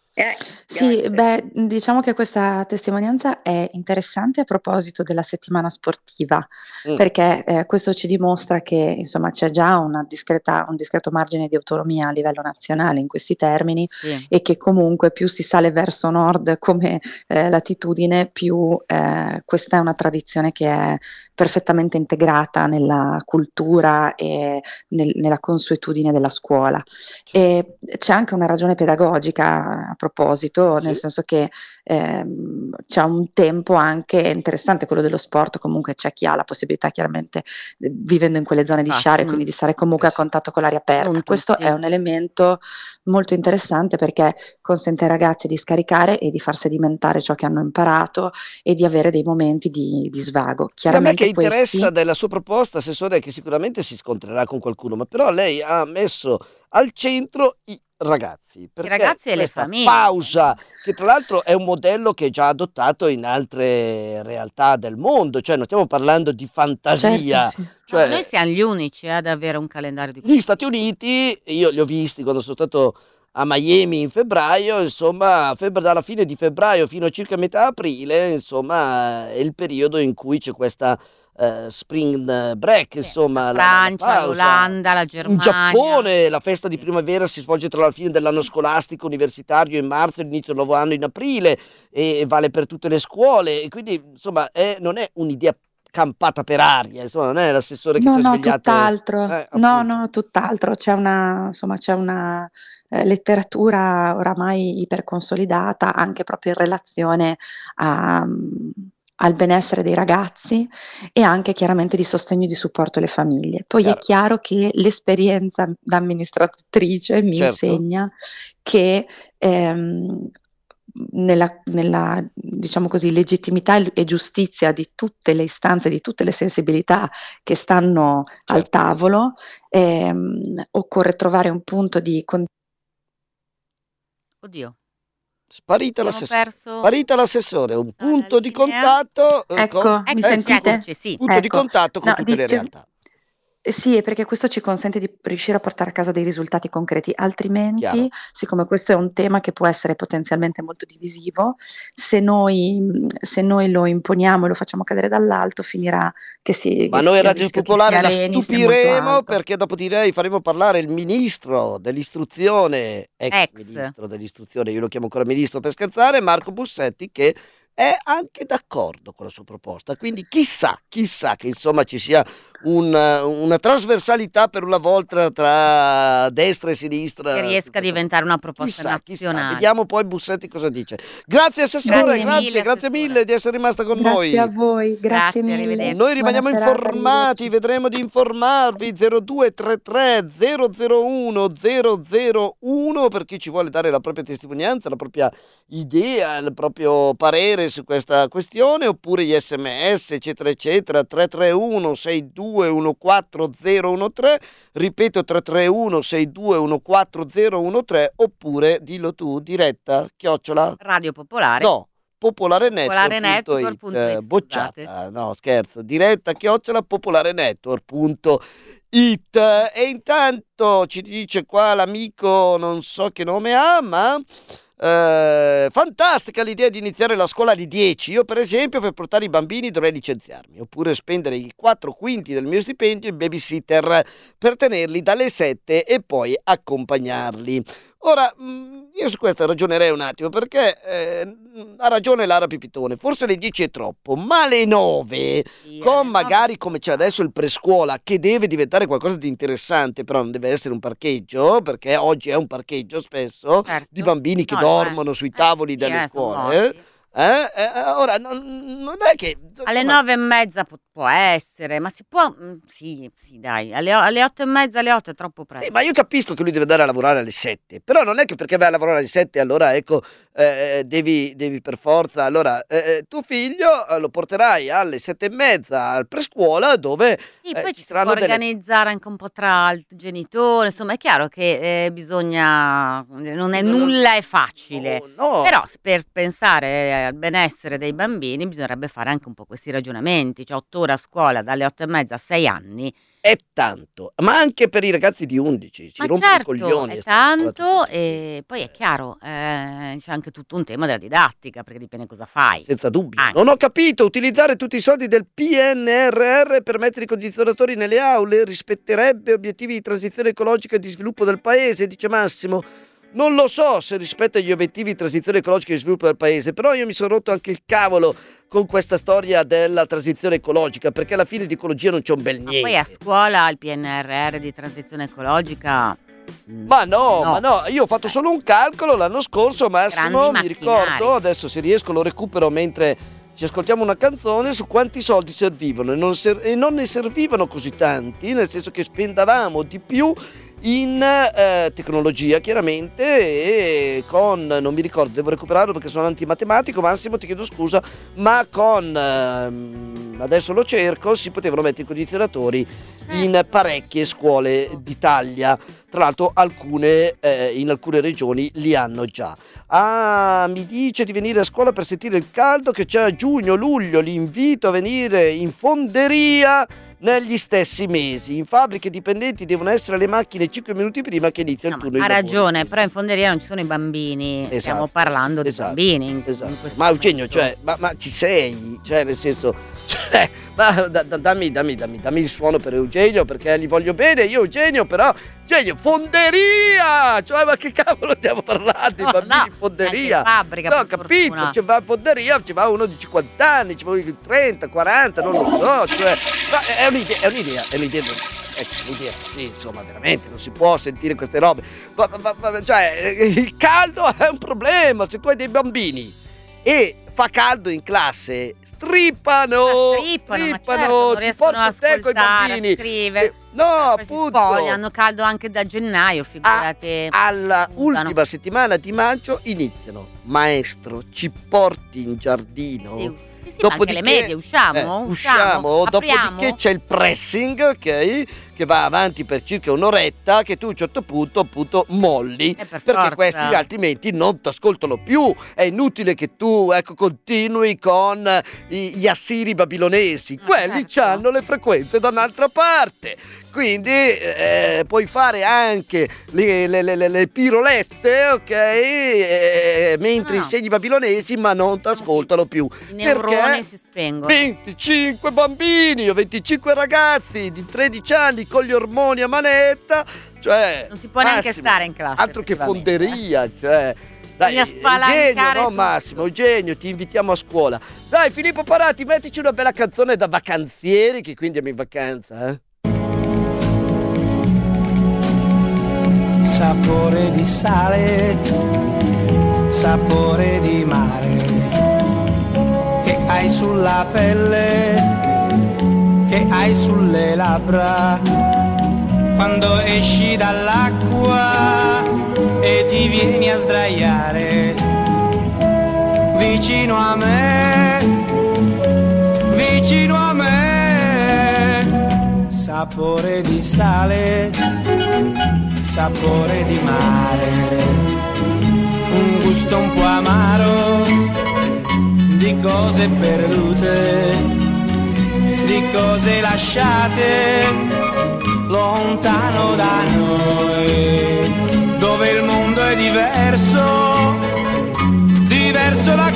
S14: Sì, diciamo che questa testimonianza è interessante a proposito della settimana sportiva, perché questo ci dimostra che insomma c'è già un discreto margine di autonomia a livello nazionale in questi termini, e che comunque più si sale verso nord come latitudine, più questa è una tradizione che è perfettamente integrata nella cultura e nella consuetudine della scuola. E c'è anche una ragione pedagogica a proposito, nel senso che c'è un tempo anche interessante, quello dello sport. Comunque c'è chi ha la possibilità, chiaramente, vivendo in quelle zone di sciare, quindi di stare comunque a contatto con l'aria aperta. Questo è un elemento molto interessante, perché consente ai ragazzi di scaricare e di far sedimentare ciò che hanno imparato e di avere dei momenti di svago.
S8: Sì, a me che
S14: Chiaramente
S8: interessa della sua proposta, Assessore, è che sicuramente si scontrerà con qualcuno, ma però lei ha messo al centro i ragazzi, perché
S9: ragazzi e le
S8: questa
S9: famiglie.
S8: pausa, che tra l'altro è un modello che è già adottato in altre realtà del mondo, cioè non stiamo parlando di fantasia.
S14: Certo, sì.
S8: Cioè,
S9: Noi siamo gli unici ad avere un calendario di
S8: gli Stati Uniti, io li ho visti quando sono stato a Miami in febbraio, insomma, dalla fine di febbraio fino a circa metà aprile, insomma, è il periodo in cui c'è questa spring break, insomma,
S9: la Francia,
S8: pausa.
S9: l'Olanda, la Germania.
S8: In Giappone la festa di primavera si svolge tra la fine dell'anno scolastico universitario in marzo e l'inizio del nuovo anno in aprile, e vale per tutte le scuole, e quindi insomma non è un'idea campata per aria, insomma, non è l'assessore che si è svegliato.
S14: Tutt'altro. No, tutt'altro. C'è una letteratura oramai iperconsolidata, anche proprio in relazione al benessere dei ragazzi, e anche chiaramente di sostegno e di supporto alle famiglie. Poi è chiaro che l'esperienza da amministratrice mi insegna che nella diciamo così, legittimità e giustizia di tutte le istanze, di tutte le sensibilità che stanno al tavolo, occorre trovare un punto di
S9: Oddio.
S8: Sparita l'assessore, un punto di contatto.
S14: Ecco, mi sentite?
S9: Sì.
S8: Punto di contatto con tutte le realtà.
S14: Sì, è perché questo ci consente di riuscire a portare a casa dei risultati concreti, altrimenti,
S8: Chiaro.
S14: siccome questo è un tema che può essere potenzialmente molto divisivo, se noi lo imponiamo e lo facciamo cadere dall'alto, finirà che si...
S8: Ma
S14: che
S8: noi
S14: il
S8: Radio
S14: rischio che
S8: Popolare
S14: si
S8: la
S14: areni sia molto
S8: stupiremo,
S14: alto.
S8: perché dopo di lei faremo parlare il ministro dell'istruzione, ex ministro dell'istruzione, io lo chiamo ancora ministro per scherzare, Marco Bussetti, che è anche d'accordo con la sua proposta, quindi chissà che insomma ci sia una trasversalità per una volta tra destra e sinistra.
S9: Che riesca a diventare una proposta nazionale.
S8: Vediamo poi Bussetti cosa dice. Grazie Assessore,
S9: Grazie
S8: mille di essere rimasta con noi.
S14: Grazie a voi, grazie mille.
S9: arrivederci.
S8: Noi rimaniamo
S14: Buona serata,
S8: informati,
S14: arrivederci.
S8: vedremo di informarvi. 0233 001 001 per chi ci vuole dare la propria testimonianza, la propria idea, il proprio parere su questa questione, oppure gli SMS eccetera eccetera. 331 6214013, ripeto 331 6214013, oppure dillo tu, diretta @
S9: Radio Popolare.
S8: no
S9: popolarenetwork.it,
S8: bocciata, no scherzo, diretta @ popolarenetwork.it. E intanto ci dice qua l'amico, non so che nome ha, ma fantastica l'idea di iniziare la scuola alle 10. Io per esempio per portare i bambini dovrei licenziarmi, oppure spendere i 4/5 del mio stipendio in babysitter per tenerli dalle 7 e poi accompagnarli. Ora, io su questo ragionerei un attimo, perché ha ragione Lara Pipitone, forse le 10 è troppo, ma le 9, con magari come c'è adesso il prescuola, che deve diventare qualcosa di interessante, però non deve essere un parcheggio, perché oggi è un parcheggio spesso, di bambini che dormono sui tavoli delle scuole. Ora, non è che...
S9: Alle 9:30 può essere, ma si può... Sì, dai, alle 8:30, alle 8 è troppo presto.
S8: Sì, ma io capisco che lui deve andare a lavorare alle 7, però non è che perché vai a lavorare alle 7 allora ecco devi per forza, allora tuo figlio lo porterai alle 7:30 al prescuola, dove
S9: Sì, poi ci si può
S8: saranno
S9: organizzare anche un po' tra il genitore, insomma è chiaro che bisogna, nulla è facile, però per pensare al benessere dei bambini bisognerebbe fare anche un po' questi ragionamenti, cioè 8 ore a scuola dalle 8:30 a 6 anni.
S8: È tanto, ma anche per i ragazzi di 11 ci rompono i coglioni.
S9: È tanto, e poi è chiaro, c'è anche tutto un tema della didattica, perché dipende cosa fai.
S8: Senza dubbio. Non ho capito, utilizzare tutti i soldi del PNRR per mettere i condizionatori nelle aule rispetterebbe obiettivi di transizione ecologica e di sviluppo del paese, dice Massimo. Non lo so se rispetta gli obiettivi di transizione ecologica e di sviluppo del paese, però io mi sono rotto anche il cavolo con questa storia della transizione ecologica, perché alla fine di ecologia non c'è un bel niente.
S9: Poi a scuola il PNRR di transizione ecologica
S8: Ma no, io ho fatfatto solo un calcolo l'anno scorso, Massimo, mi ricordo, adesso se riesco lo recupero mentre ci ascoltiamo una canzone, su quanti soldi servivano e non ne servivano così tanti, nel senso che spendavamo di più in tecnologia chiaramente e con, non mi ricordo, devo recuperarlo perché sono antimatematico, Massimo ti chiedo scusa, ma con adesso lo cerco, si potevano mettere i condizionatori in parecchie scuole d'Italia, tra l'altro in alcune regioni li hanno già. Mi dice di venire a scuola per sentire il caldo che c'è a giugno, luglio, l'invito a venire in fonderia negli stessi mesi. In fabbriche dipendenti devono essere le macchine 5 minuti prima che inizia il turno di lavoro.
S9: Ha ragione, però in fonderia non ci sono i bambini, stiamo parlando di bambini. In
S8: ma Eugenio, cioè, ma ci sei? Cioè, nel senso, dammi il suono per Eugenio perché gli voglio bene, io Eugenio, però Eugenio, fonderia! Cioè, ma che cavolo stiamo parlando? I bambini in fonderia?
S9: Fabbrica,
S8: no, capito, ci va in fonderia, ci va uno di 50 anni, ci va uno di 30, 40, non lo so, cioè, ma è un'idea. L'idea, sì, insomma, veramente non si può sentire queste robe. Cioè, il caldo è un problema. Se tu hai dei bambini e fa caldo in classe, strippano,
S9: ma certo, non riescono a ascoltare, a scrivere.
S8: No, appunto.
S9: Hanno caldo anche da gennaio, figurati.
S8: Alla ultima settimana di maggio iniziano. Maestro, ci porti in giardino?
S9: Sì, dopodiché, anche le medie, usciamo,
S8: dopodiché c'è il pressing, ok? Che va avanti per circa un'oretta, che tu a un certo punto appunto molli, perché questi altrimenti non ti ascoltano più. È inutile che tu continui con gli assiri babilonesi, quelli hanno le frequenze da un'altra parte. Quindi puoi fare anche le pirolette, ok? Mentre insegni babilonesi, ma non ti ascoltano più.
S9: I neuroni si spengono.
S8: 25 bambini o 25 ragazzi di 13 anni con gli ormoni a manetta, cioè
S9: non si può neanche stare in classe.
S8: Altro che fonderia, cioè. Dai, Eugenio, no Massimo, Eugenio, ti invitiamo a scuola. Dai, Filippo Parati, mettici una bella canzone da vacanzieri, che quindi andiamo in vacanza,
S16: Sapore di sale, sapore di mare, che hai sulla pelle, che hai sulle labbra, quando esci dall'acqua e ti vieni a sdraiare vicino a me, vicino a me. Sapore di sale, sapore di mare, un gusto un po' amaro di cose perdute, di cose lasciate lontano da noi, dove il mondo è diverso, diverso da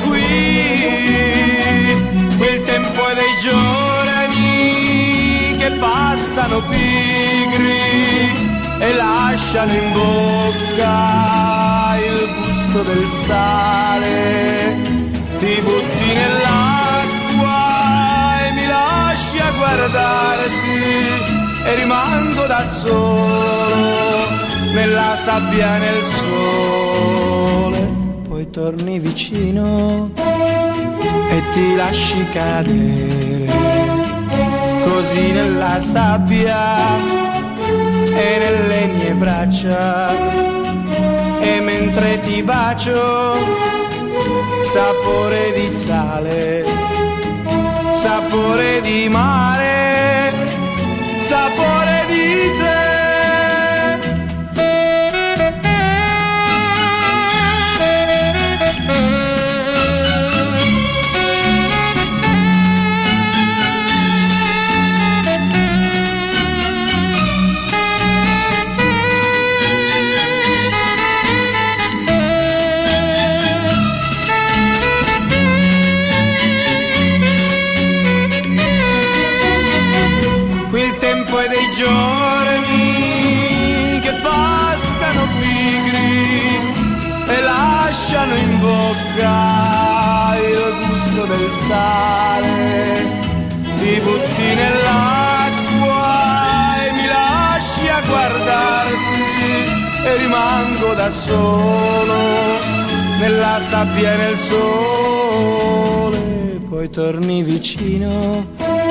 S16: qui. Quel tempo è dei giorni che passano pigri e lasciano in bocca il gusto del sale. Ti butti nell'acqua e mi lasci a guardarti e rimango da solo nella sabbia, nel sole. Poi torni vicino e ti lasci cadere così nella sabbia e nelle mie braccia, e mentre ti bacio, sapore di sale, sapore di mare, sapore di te. Giorni che passano pigri e lasciano in bocca il gusto del sale. Ti butti nell'acqua e mi lasci a guardarti
S13: rimango da solo nella sabbia e nel sole, poi torni vicino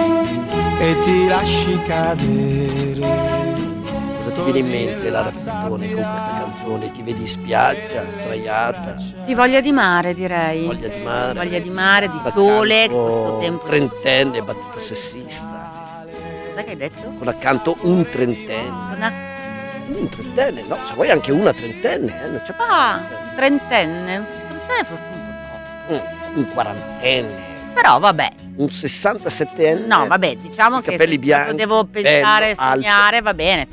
S13: e ti lasci cadere.
S8: Cosa ti viene in mente, Lara Pittone, con questa canzone? Ti vedi in spiaggia, sdraiata?
S9: Sì, voglia di mare, direi.
S8: Voglia di mare.
S9: Voglia di mare, di sole, questo tempo.
S8: Trentenne, battuta sessista.
S9: Cos'è che hai detto?
S8: Con accanto un trentenne. Un trentenne, no, se vuoi anche una trentenne, non c'è
S9: un trentenne. Un trentenne fosse un po' troppo.
S8: un quarantenne.
S9: Però vabbè.
S8: Un 67enne.
S9: No, vabbè, diciamo che
S8: capelli bianchi,
S9: devo pensare,
S8: bello,
S9: segnare, va bene,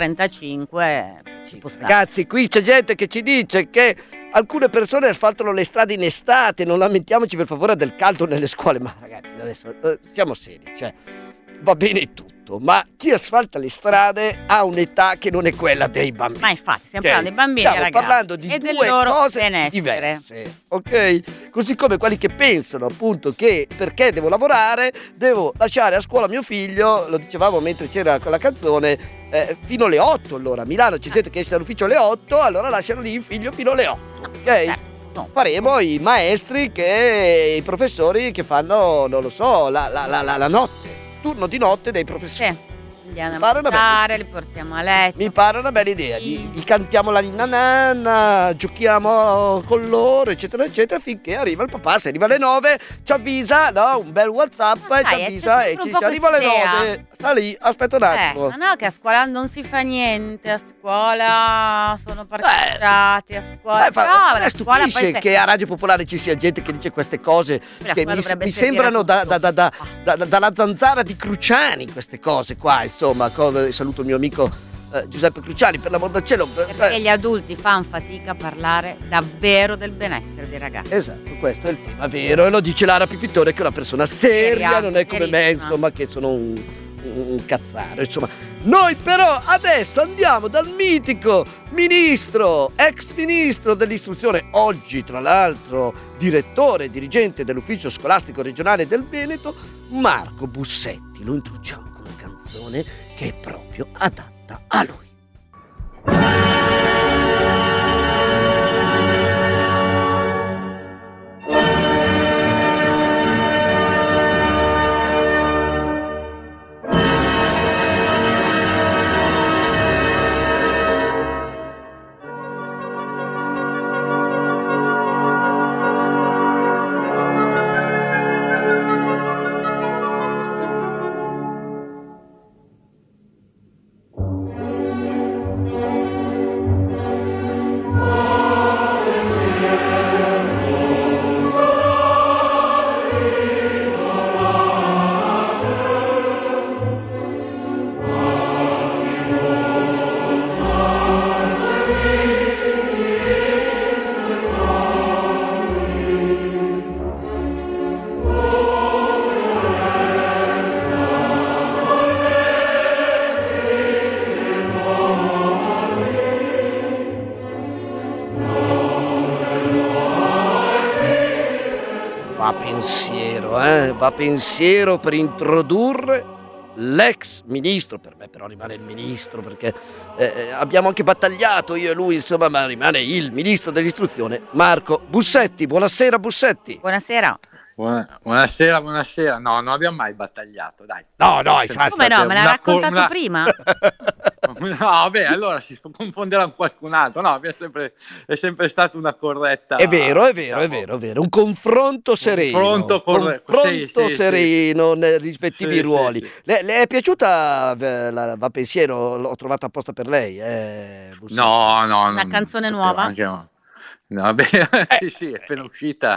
S9: 30-35 ci può stare.
S8: Ragazzi, qui c'è gente che ci dice che alcune persone asfaltano le strade in estate, non lamentiamoci per favore del caldo nelle scuole, ma ragazzi, adesso siamo seri, cioè va bene tutto, ma chi asfalta le strade ha un'età che non è quella dei bambini.
S9: Ma infatti stiamo parlando dei bambini e ragazzi
S8: parlando di
S9: e
S8: due
S9: del loro
S8: cose
S9: benessere
S8: diverse, ok? Così come quelli che pensano appunto che perché devo lavorare devo lasciare a scuola mio figlio, lo dicevamo mentre c'era quella canzone, fino alle 8. Allora a Milano c'è gente che esce dall'ufficio alle 8, allora lasciano lì il figlio fino alle 8, ok?
S9: No.
S8: Faremo i maestri i professori che fanno, non lo so, la notte, turno di notte dei professori.
S9: Andiamo a mangiare, li portiamo a letto.
S8: Mi pare una bella idea. Gli cantiamo la ninna nanna, giochiamo con loro, eccetera, eccetera, finché arriva il papà. Se arriva alle 9, ci avvisa, no? Un bel WhatsApp e ci avvisa e ci arriva alle 9. Sta lì, aspetta un attimo.
S9: Ma no, che a scuola non si fa niente. A scuola sono parcheggiati. A scuola.
S8: No, stupisce che a Radio Popolare ci sia gente che dice queste cose che mi sembrano dalla zanzara di Cruciani, queste cose qua. Insomma, saluto il mio amico Giuseppe Cruciani, per l'amor del cielo.
S9: Perché gli adulti fanno fatica a parlare davvero del benessere dei ragazzi.
S8: Esatto, questo è il tema vero, e lo dice Lara Pittore, che è una persona seria, non è come me, insomma, che sono un cazzaro, insomma. Noi però adesso andiamo dal mitico ministro, ex ministro dell'istruzione, oggi tra l'altro direttore e dirigente dell'ufficio scolastico regionale del Veneto, Marco Bussetti. Lo introduciamo con una canzone che è proprio adatta a lui. Va pensiero per introdurre l'ex ministro, per me però rimane il ministro perché abbiamo anche battagliato io e lui, insomma, ma rimane il ministro dell'istruzione, Marco Bussetti. Buonasera Bussetti.
S9: Buonasera.
S17: Buonasera. No, non abbiamo mai battagliato, dai.
S8: No, infatti.
S9: Come no? Me l'ha raccontato prima?
S17: No, beh, allora si confonderà con qualcun altro. No, è sempre stata una corretta.
S8: È vero. Un confronto sereno. Sereno nei rispettivi ruoli. Sì. Le è piaciuta Va Pensiero? L'ho trovata apposta per lei.
S17: No.
S9: Una canzone nuova?
S17: Anche no. No, beh, sì, è appena uscita.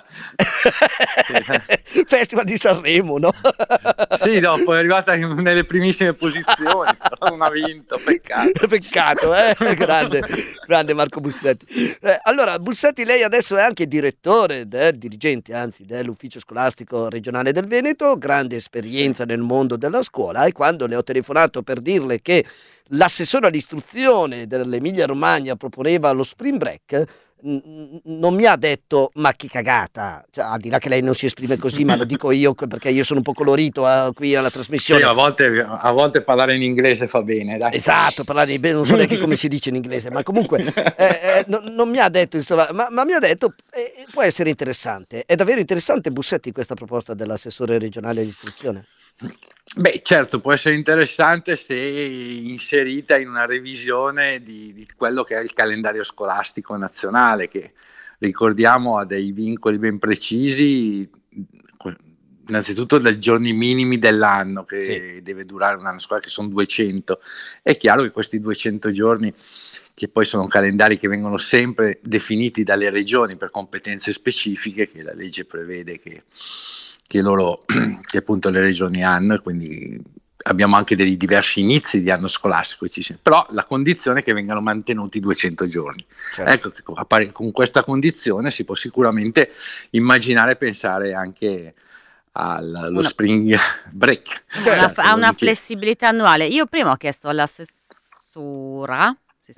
S8: Festival di Sanremo, no?
S17: Sì, dopo è arrivata nelle primissime posizioni, però non ha vinto, peccato.
S8: Grande Marco Bussetti. Allora, Bussetti, lei adesso è anche dirigente dell'ufficio scolastico regionale del Veneto, grande esperienza nel mondo della scuola, e quando le ho telefonato per dirle che l'assessore all'istruzione dell'Emilia Romagna proponeva lo spring break, non mi ha detto ma che cagata, cioè, al di là che lei non si esprime così, ma lo dico io perché io sono un po' colorito qui alla trasmissione.
S17: Sì, a volte parlare in inglese fa bene, dai.
S8: Esatto, parlare in bene, non so neanche come si dice in inglese, ma comunque non mi ha detto, insomma, ma mi ha detto può essere interessante. È davvero interessante, Bussetti, questa proposta dell'assessore regionale all'istruzione?
S17: Beh, certo, può essere interessante se inserita in una revisione di quello che è il calendario scolastico nazionale, che ricordiamo ha dei vincoli ben precisi, innanzitutto dai giorni minimi dell'anno che deve durare un anno scolastico, che sono 200. È chiaro che questi 200 giorni, che poi sono calendari che vengono sempre definiti dalle regioni per competenze specifiche che la legge prevede che appunto le regioni hanno, quindi abbiamo anche dei diversi inizi di anno scolastico, però la condizione è che vengano mantenuti 200 giorni. Certo. Ecco, con questa condizione si può sicuramente immaginare e pensare anche allo spring break.
S9: Ha una flessibilità annuale. Io prima ho chiesto all'assessora,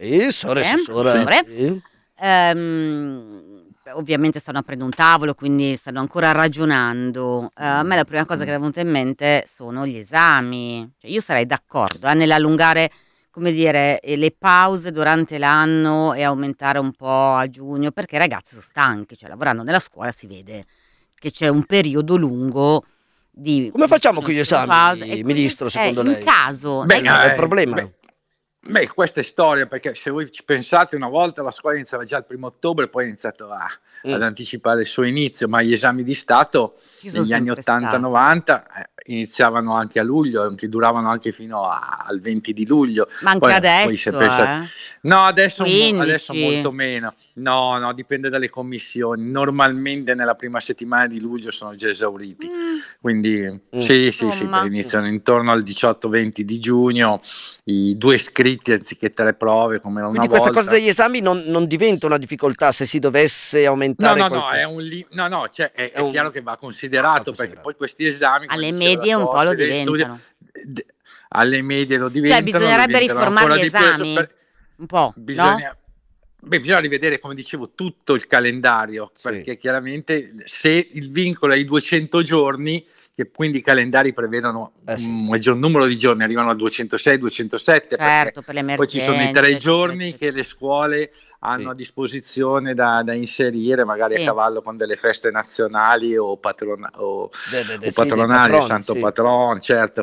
S9: ovviamente stanno aprendo un tavolo, quindi stanno ancora ragionando. A me la prima cosa che è venuta in mente sono gli esami. Cioè, io sarei d'accordo nell'allungare, come dire, le pause durante l'anno e aumentare un po' a giugno, perché i ragazzi sono stanchi, cioè lavorando nella scuola si vede che c'è un periodo lungo di...
S8: Come facciamo con gli esami, Ministro, secondo lei?
S9: In caso...
S8: Beh, è il problema.
S17: Beh, questa è storia, perché se voi ci pensate, una volta la scuola iniziava già il 1° ottobre, poi ha iniziato ad anticipare il suo inizio, ma gli esami di Stato negli anni 80-90 iniziavano anche a luglio, che duravano anche fino al 20 di luglio.
S9: Ma anche adesso,
S17: No, adesso molto meno. No, dipende dalle commissioni. Normalmente nella prima settimana di luglio sono già esauriti. Quindi sì, iniziano intorno al 18-20 di giugno, i 2 iscritti anziché 3 prove come una
S8: Quindi
S17: volta.
S8: Questa cosa degli esami non diventa una difficoltà se si dovesse aumentare
S17: è chiaro che va considerato, perché poi questi esami
S9: alle medie un po' lo diventano.
S17: Alle medie lo diventano.
S9: Cioè bisognerebbe riformare gli esami un po', no?
S17: Bisogna rivedere, come dicevo, tutto il calendario, perché chiaramente se il vincolo è i 200 giorni, che quindi i calendari prevedono un maggior numero di giorni, arrivano a 206, 207,
S9: certo, per le
S17: poi ci sono i 3 giorni che le scuole hanno a disposizione da inserire, magari a cavallo con delle feste nazionali o patronali, santo patrono, certo.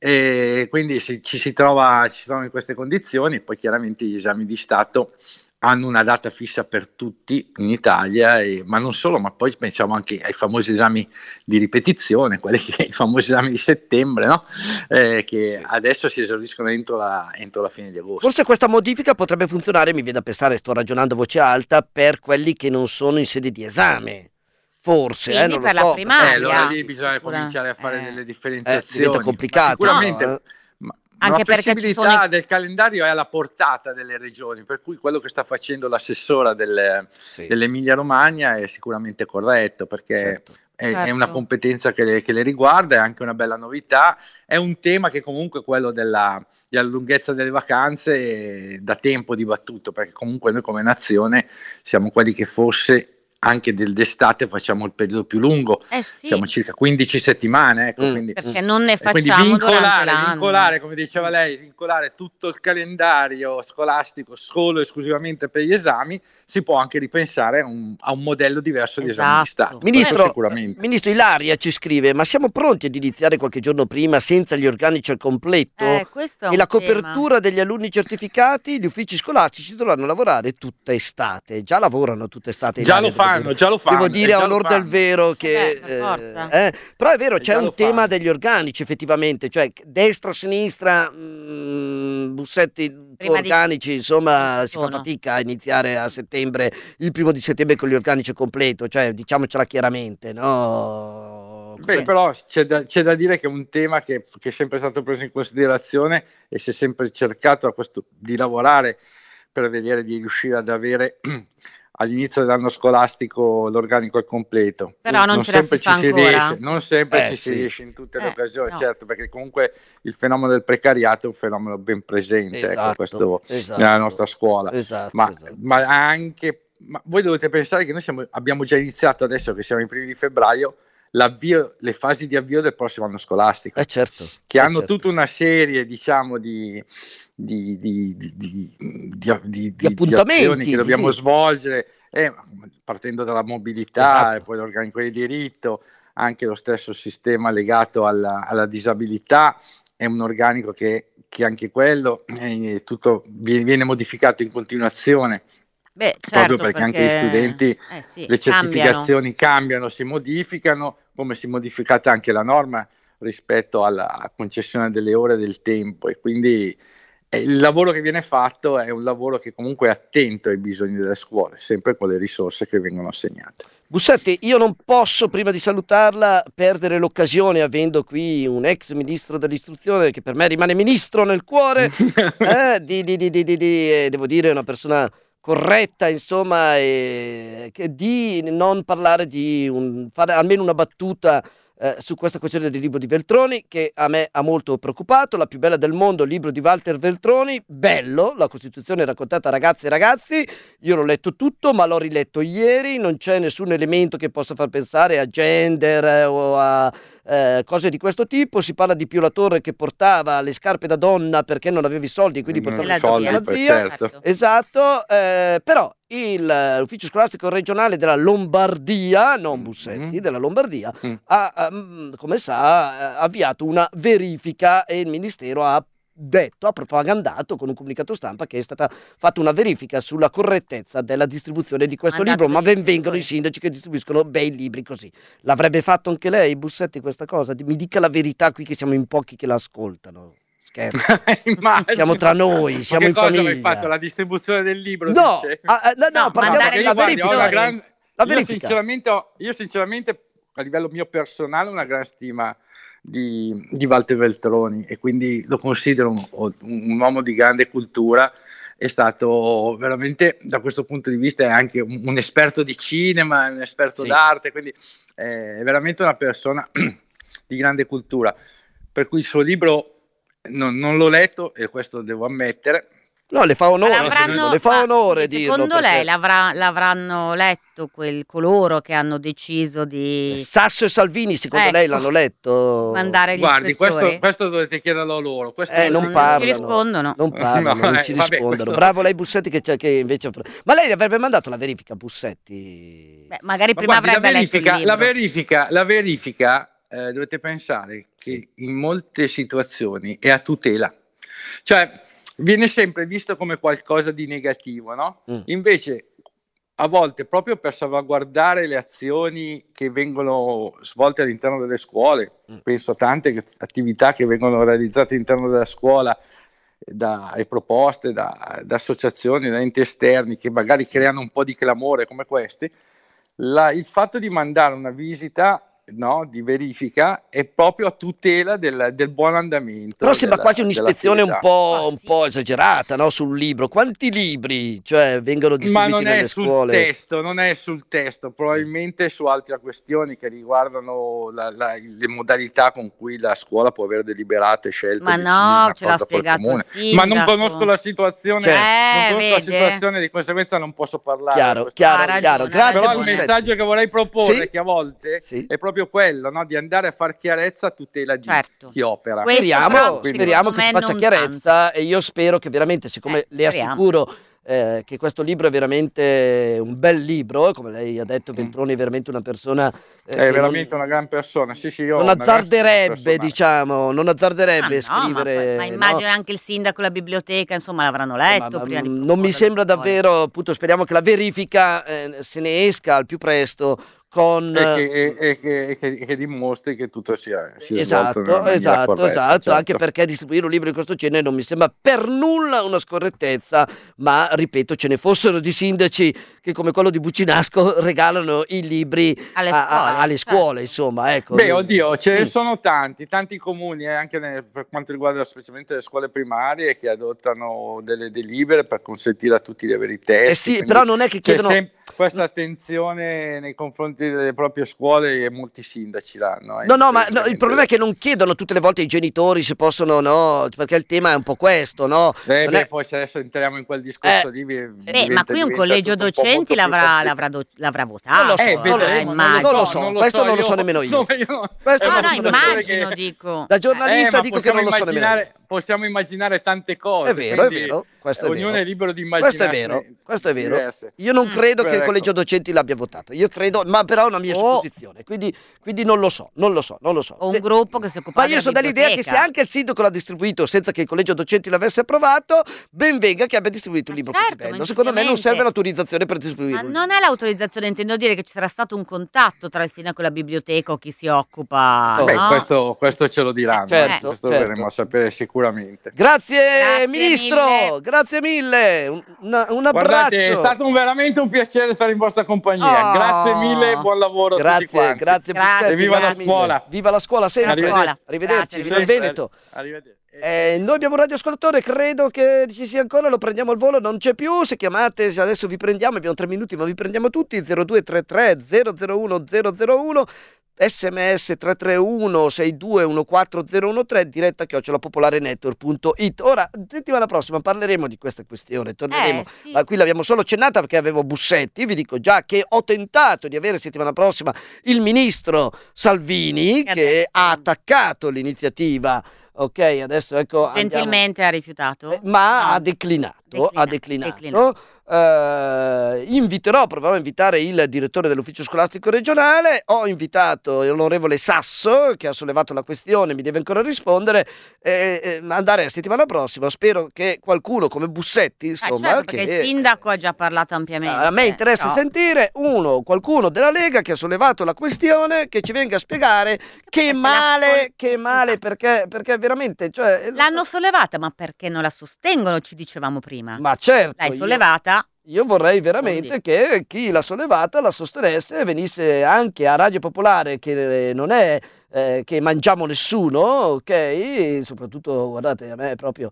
S17: E quindi ci si trova in queste condizioni. Poi chiaramente gli esami di Stato hanno una data fissa per tutti in Italia, ma non solo, ma poi pensiamo anche ai famosi esami di ripetizione, i famosi esami di settembre, no? Che adesso si esauriscono entro la fine di agosto.
S8: Forse questa modifica potrebbe funzionare, mi viene da pensare, sto ragionando a voce alta, per quelli che non sono in sede di esame. Forse, non lo so.
S9: La primaria.
S17: Allora lì bisogna cominciare a fare delle differenziazioni.
S8: Diventa complicato.
S17: Sicuramente.
S9: Anche
S17: la
S9: perché
S17: flessibilità del calendario è alla portata delle regioni, per cui quello che sta facendo l'assessora dell'Emilia Romagna è sicuramente corretto, perché è una competenza che le riguarda, è anche una bella novità, è un tema che comunque quello della lunghezza delle vacanze è da tempo dibattuto, perché comunque noi come nazione siamo quelli che forse anche d'estate facciamo il periodo più lungo, siamo circa 15 settimane, quindi,
S9: perché non ne facciamo
S17: quindi
S9: durante l'anno.
S17: vincolare, come diceva lei, vincolare tutto il calendario scolastico solo e esclusivamente per gli esami, si può anche ripensare a un modello diverso di esami di Stato.
S8: Ministro Ilaria ci scrive: ma siamo pronti ad iniziare qualche giorno prima senza gli organici al completo? E la copertura degli alunni certificati, gli uffici scolastici dovranno lavorare tutta estate. Già lavorano tutta estate.
S17: Già lo fanno.
S8: Devo dire a onor del vero che però è vero, c'è un tema degli organici effettivamente, cioè destra o sinistra, Bussetti, organici, insomma si fa fatica a iniziare a settembre, il 1° settembre con gli organici completo, cioè diciamocela chiaramente, no?
S17: Beh, però c'è da dire che è un tema che è sempre stato preso in considerazione e si è sempre cercato di lavorare per vedere di riuscire ad avere all'inizio dell'anno scolastico l'organico al completo.
S9: Però non sempre ci si riesce,
S17: non sempre si riesce in tutte le occasioni, certo, perché comunque il fenomeno del precariato è un fenomeno ben presente, questo nella nostra scuola, ma anche ma voi dovete pensare che noi abbiamo già iniziato adesso che siamo i primi di febbraio le fasi di avvio del prossimo anno scolastico,
S8: certo,
S17: che hanno tutta una serie, diciamo, di azioni che dobbiamo svolgere, partendo dalla mobilità, e poi l'organico di diritto, anche lo stesso sistema legato alla disabilità. È un organico che anche quello tutto viene modificato in continuazione. Proprio perché anche gli studenti, le certificazioni cambiano, si modificano, come si è modificata anche la norma rispetto alla concessione delle ore del tempo, e quindi il lavoro che viene fatto è un lavoro che comunque è attento ai bisogni delle scuole, sempre con le risorse che vengono assegnate.
S8: Bussetti, io non posso, prima di salutarla, perdere l'occasione, avendo qui un ex ministro dell'istruzione che per me rimane ministro nel cuore, devo dire una persona corretta, insomma, di non parlare fare almeno una battuta su questa questione del libro di Veltroni, che a me ha molto preoccupato. La più bella del mondo, il libro di Walter Veltroni, bello, la Costituzione raccontata a ragazze e ragazzi, io l'ho letto tutto, ma l'ho riletto ieri, non c'è nessun elemento che possa far pensare a gender o a cose di questo tipo. Si parla di Pio La Torre che portava le scarpe da donna perché non aveva i soldi e quindi portava i soldi alla zia.
S17: Certo.
S8: Esatto, però l'ufficio scolastico regionale della Lombardia, non Bussetti, della Lombardia, ha, come sa, avviato una verifica, e il ministero ha propagandato con un comunicato stampa che è stata fatta una verifica sulla correttezza della distribuzione di questo libro, ma ben vengano i sindaci che distribuiscono bei libri così. L'avrebbe fatto anche lei, Bussetti, questa cosa? Mi dica la verità qui, che siamo in pochi che la ascoltano. Scherzo. Siamo tra noi, siamo in famiglia. Ma che cosa hai fatto?
S17: La distribuzione del libro?
S8: No,
S17: dice?
S8: parliamo della verifica.
S17: Io sinceramente a livello mio personale ho una gran stima di Walter Veltroni, e quindi lo considero un uomo di grande cultura. È stato veramente, da questo punto di vista, è anche un esperto di cinema, un esperto d'arte, quindi è veramente una persona di grande cultura, per cui il suo libro non l'ho letto, e questo devo ammettere.
S8: No, le fa onore dirlo.
S9: Secondo lei l'avranno letto coloro che hanno deciso di...
S8: Sasso e Salvini, secondo lei l'hanno letto?
S9: Mandare gli
S17: Guardi, questo dovete chiederlo a loro.
S8: Non parlano.
S9: Ci rispondono.
S8: Non ci rispondono. Bravo lei, Bussetti, che invece... Ma lei avrebbe mandato la verifica, Bussetti?
S9: Magari prima avrebbe letto il libro.
S17: La verifica dovete pensare che in molte situazioni è a tutela. Cioè, viene sempre visto come qualcosa di negativo, no? Invece a volte, proprio per salvaguardare le azioni che vengono svolte all'interno delle scuole, penso a tante attività che vengono realizzate all'interno della scuola e proposte da associazioni, da enti esterni che magari creano un po' di clamore come questi, il fatto di mandare una visita di verifica è proprio a tutela del buon andamento.
S8: Però sembra quasi un'ispezione un po' esagerata, no? Sul libro. Quanti libri vengono distribuiti nelle scuole?
S17: Non è sul testo, probabilmente su altre questioni che riguardano le modalità con cui la scuola può aver deliberato e scelto.
S9: Ma no, ce l'ha spiegato il sindaco.
S17: Ma non conosco la situazione, la situazione, di conseguenza non posso parlare.
S8: Chiaro. Grazie.
S17: Però il messaggio che vorrei proporre, che a volte è proprio quello, di andare a far chiarezza a tutela di chi opera.
S8: Speriamo che si faccia chiarezza, e io spero che veramente, siccome le assicuro che questo libro è veramente un bel libro, come lei ha detto, Veltroni è veramente una persona
S17: è veramente una gran persona,
S8: non azzarderebbe scrivere,
S9: ma immagino anche il sindaco, la biblioteca, insomma, l'avranno letto prima di
S8: non mi sembra davvero, appunto, speriamo che la verifica se ne esca al più presto
S17: e che dimostri che tutto sia
S8: esatto,
S17: certo.
S8: Anche perché distribuire un libro di questo genere non mi sembra per nulla una scorrettezza, ma ripeto, ce ne fossero di sindaci che come quello di Bucinasco regalano i libri alle scuole, insomma, ecco.
S17: Oddio, ce ne sono tanti comuni, anche per quanto riguarda specialmente le scuole primarie, che adottano delle delibere per consentire a tutti di avere i testi.
S8: Però non è che chiedono
S17: questa attenzione nei confronti delle proprie scuole e molti sindaci l'hanno.
S8: Ma il problema è che non chiedono tutte le volte ai genitori se possono, no, perché il tema è un po' questo, no?
S17: Poi se adesso entriamo in quel discorso lì
S9: ma qui un collegio docenti l'avrà votato.
S8: Non lo so, questo non lo so nemmeno io.
S9: Immagino, dico.
S8: Da giornalista dico che non lo so nemmeno io.
S17: Possiamo immaginare tante cose.
S8: È vero, questo è
S17: ognuno
S8: vero.
S17: è libero di immaginare.
S8: Questo è vero. Io non credo che il collegio docenti l'abbia votato. Io credo, ma però è una mia supposizione. Quindi non lo so.
S9: O un gruppo che si occupa.
S8: Ma io sono dell'idea che se anche il sindaco l'ha distribuito senza che il collegio docenti l'avesse approvato, ben venga che abbia distribuito un libro così bello. Secondo me non serve l'autorizzazione per distribuirlo.
S9: Ma non è l'autorizzazione, intendo dire che ci sarà stato un contatto tra il sindaco e la biblioteca o chi si occupa.
S17: Questo ce lo diranno.
S8: Certo.
S17: Verremo a sapere sicuramente.
S8: Grazie Ministro, grazie mille. Un abbraccio.
S17: Guardate, è stato veramente un piacere stare in vostra compagnia. Grazie mille, buon lavoro a tutti quanti.
S8: Grazie.
S17: E viva la scuola.
S8: Viva la scuola sempre. Arrivederci, viva il Veneto.
S17: Arrivederci.
S8: Noi abbiamo un radioascoltatore, credo che ci sia ancora, lo prendiamo al volo, non c'è più, se chiamate adesso vi prendiamo, abbiamo 3 minuti ma vi prendiamo tutti, 0233 001 001, sms 331 62 14013, diretta @popolarenetwork.it. Ora, settimana prossima parleremo di questa questione, torneremo, qui l'abbiamo solo accennata perché avevo Bussetti, vi dico già che ho tentato di avere settimana prossima il ministro Salvini che ha attaccato l'iniziativa. Ok, adesso ecco.
S9: Gentilmente ha rifiutato?
S8: Ma ha declinato. Proverò a invitare il direttore dell'ufficio scolastico regionale. Ho invitato l'onorevole Sasso che ha sollevato la questione, mi deve ancora rispondere. Andare la settimana prossima. Spero che qualcuno come Bussetti, insomma,
S9: certo, perché il sindaco ha già parlato ampiamente.
S8: A me interessa sentire qualcuno della Lega che ha sollevato la questione, che ci venga a spiegare che male, perché veramente, cioè,
S9: l'hanno sollevata, ma perché non la sostengono? Ci dicevamo prima.
S8: Ma certo,
S9: l'hai sollevata.
S8: Io vorrei veramente che chi l'ha sollevata la sostenesse e venisse anche a Radio Popolare, che non è che mangiamo nessuno, ok? Soprattutto, guardate, a me proprio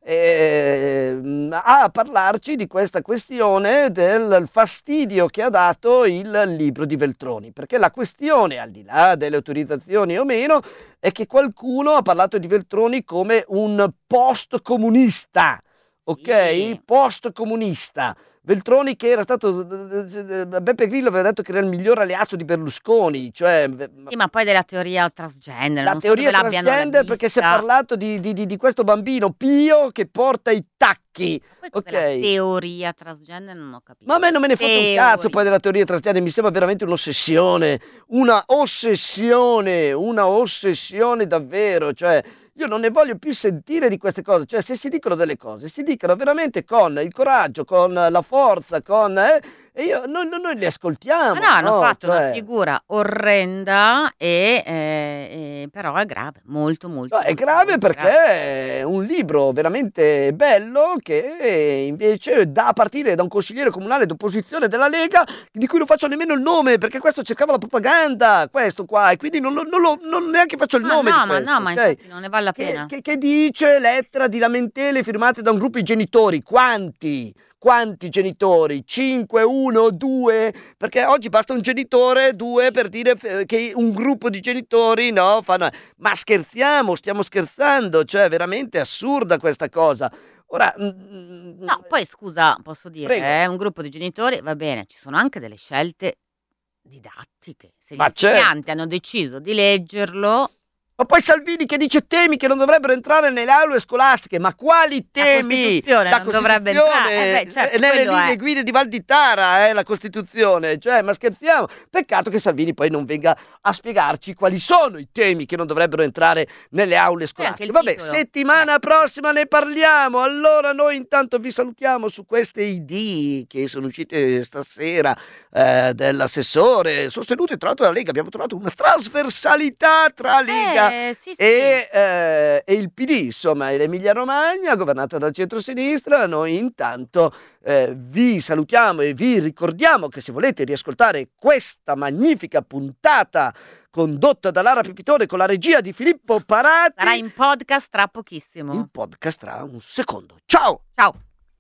S8: a parlarci di questa questione del fastidio che ha dato il libro di Veltroni, perché la questione, al di là delle autorizzazioni o meno, è che qualcuno ha parlato di Veltroni come un post-comunista, ok? Post-comunista. Veltroni, che era stato, Beppe Grillo aveva detto che era il miglior alleato di Berlusconi, cioè.
S9: Sì, ma poi della teoria transgender.
S8: La teoria transgender, perché si è parlato di questo bambino Pio che porta i tacchi.
S9: Ok. La teoria transgender non ho capito.
S8: Ma a me non me ne fotte un cazzo poi della teoria transgender, mi sembra veramente un'ossessione davvero, cioè. Io non ne voglio più sentire di queste cose, cioè se si dicono delle cose, si dicono veramente con il coraggio, con la forza, e noi li ascoltiamo.
S9: No, hanno fatto una figura orrenda e però è grave, molto molto.
S8: No, è grave perché è un libro veramente bello che invece a partire da un consigliere comunale d'opposizione della Lega, di cui non faccio nemmeno il nome, perché questo cercava la propaganda, questo qua, e quindi non neanche faccio il nome di questo.
S9: Ma infatti non ne vale la pena.
S8: Che dice lettera di lamentele firmate da un gruppo di genitori. Quanti genitori? 5, 1, 2? Perché oggi basta un genitore, 2 per dire che un gruppo di genitori fanno. Ma scherziamo, stiamo scherzando, cioè veramente assurda questa cosa. Ora,
S9: no, poi scusa, posso dire, un gruppo di genitori, va bene, ci sono anche delle scelte didattiche. Se gli insegnanti hanno deciso di leggerlo.
S8: Ma poi Salvini che dice temi che non dovrebbero entrare nelle aule scolastiche, ma quali temi?
S9: La Costituzione non dovrebbe entrare, certo,
S8: nelle linee guida di Valditara, la Costituzione, cioè, ma scherziamo? Peccato che Salvini poi non venga a spiegarci quali sono i temi che non dovrebbero entrare nelle aule scolastiche. Vabbè, settimana prossima ne parliamo. Allora noi intanto vi salutiamo su queste idee che sono uscite stasera dell'assessore, sostenute tra l'altro dalla Lega. Abbiamo trovato una trasversalità tra Lega e il PD, insomma, l'Emilia Romagna governata dal centro-sinistra. Noi intanto vi salutiamo e vi ricordiamo che se volete riascoltare questa magnifica puntata condotta da Lara Pipitone con la regia di Filippo Parati,
S9: sarà in podcast tra pochissimo.
S8: In podcast tra un secondo. Ciao!
S9: Ciao!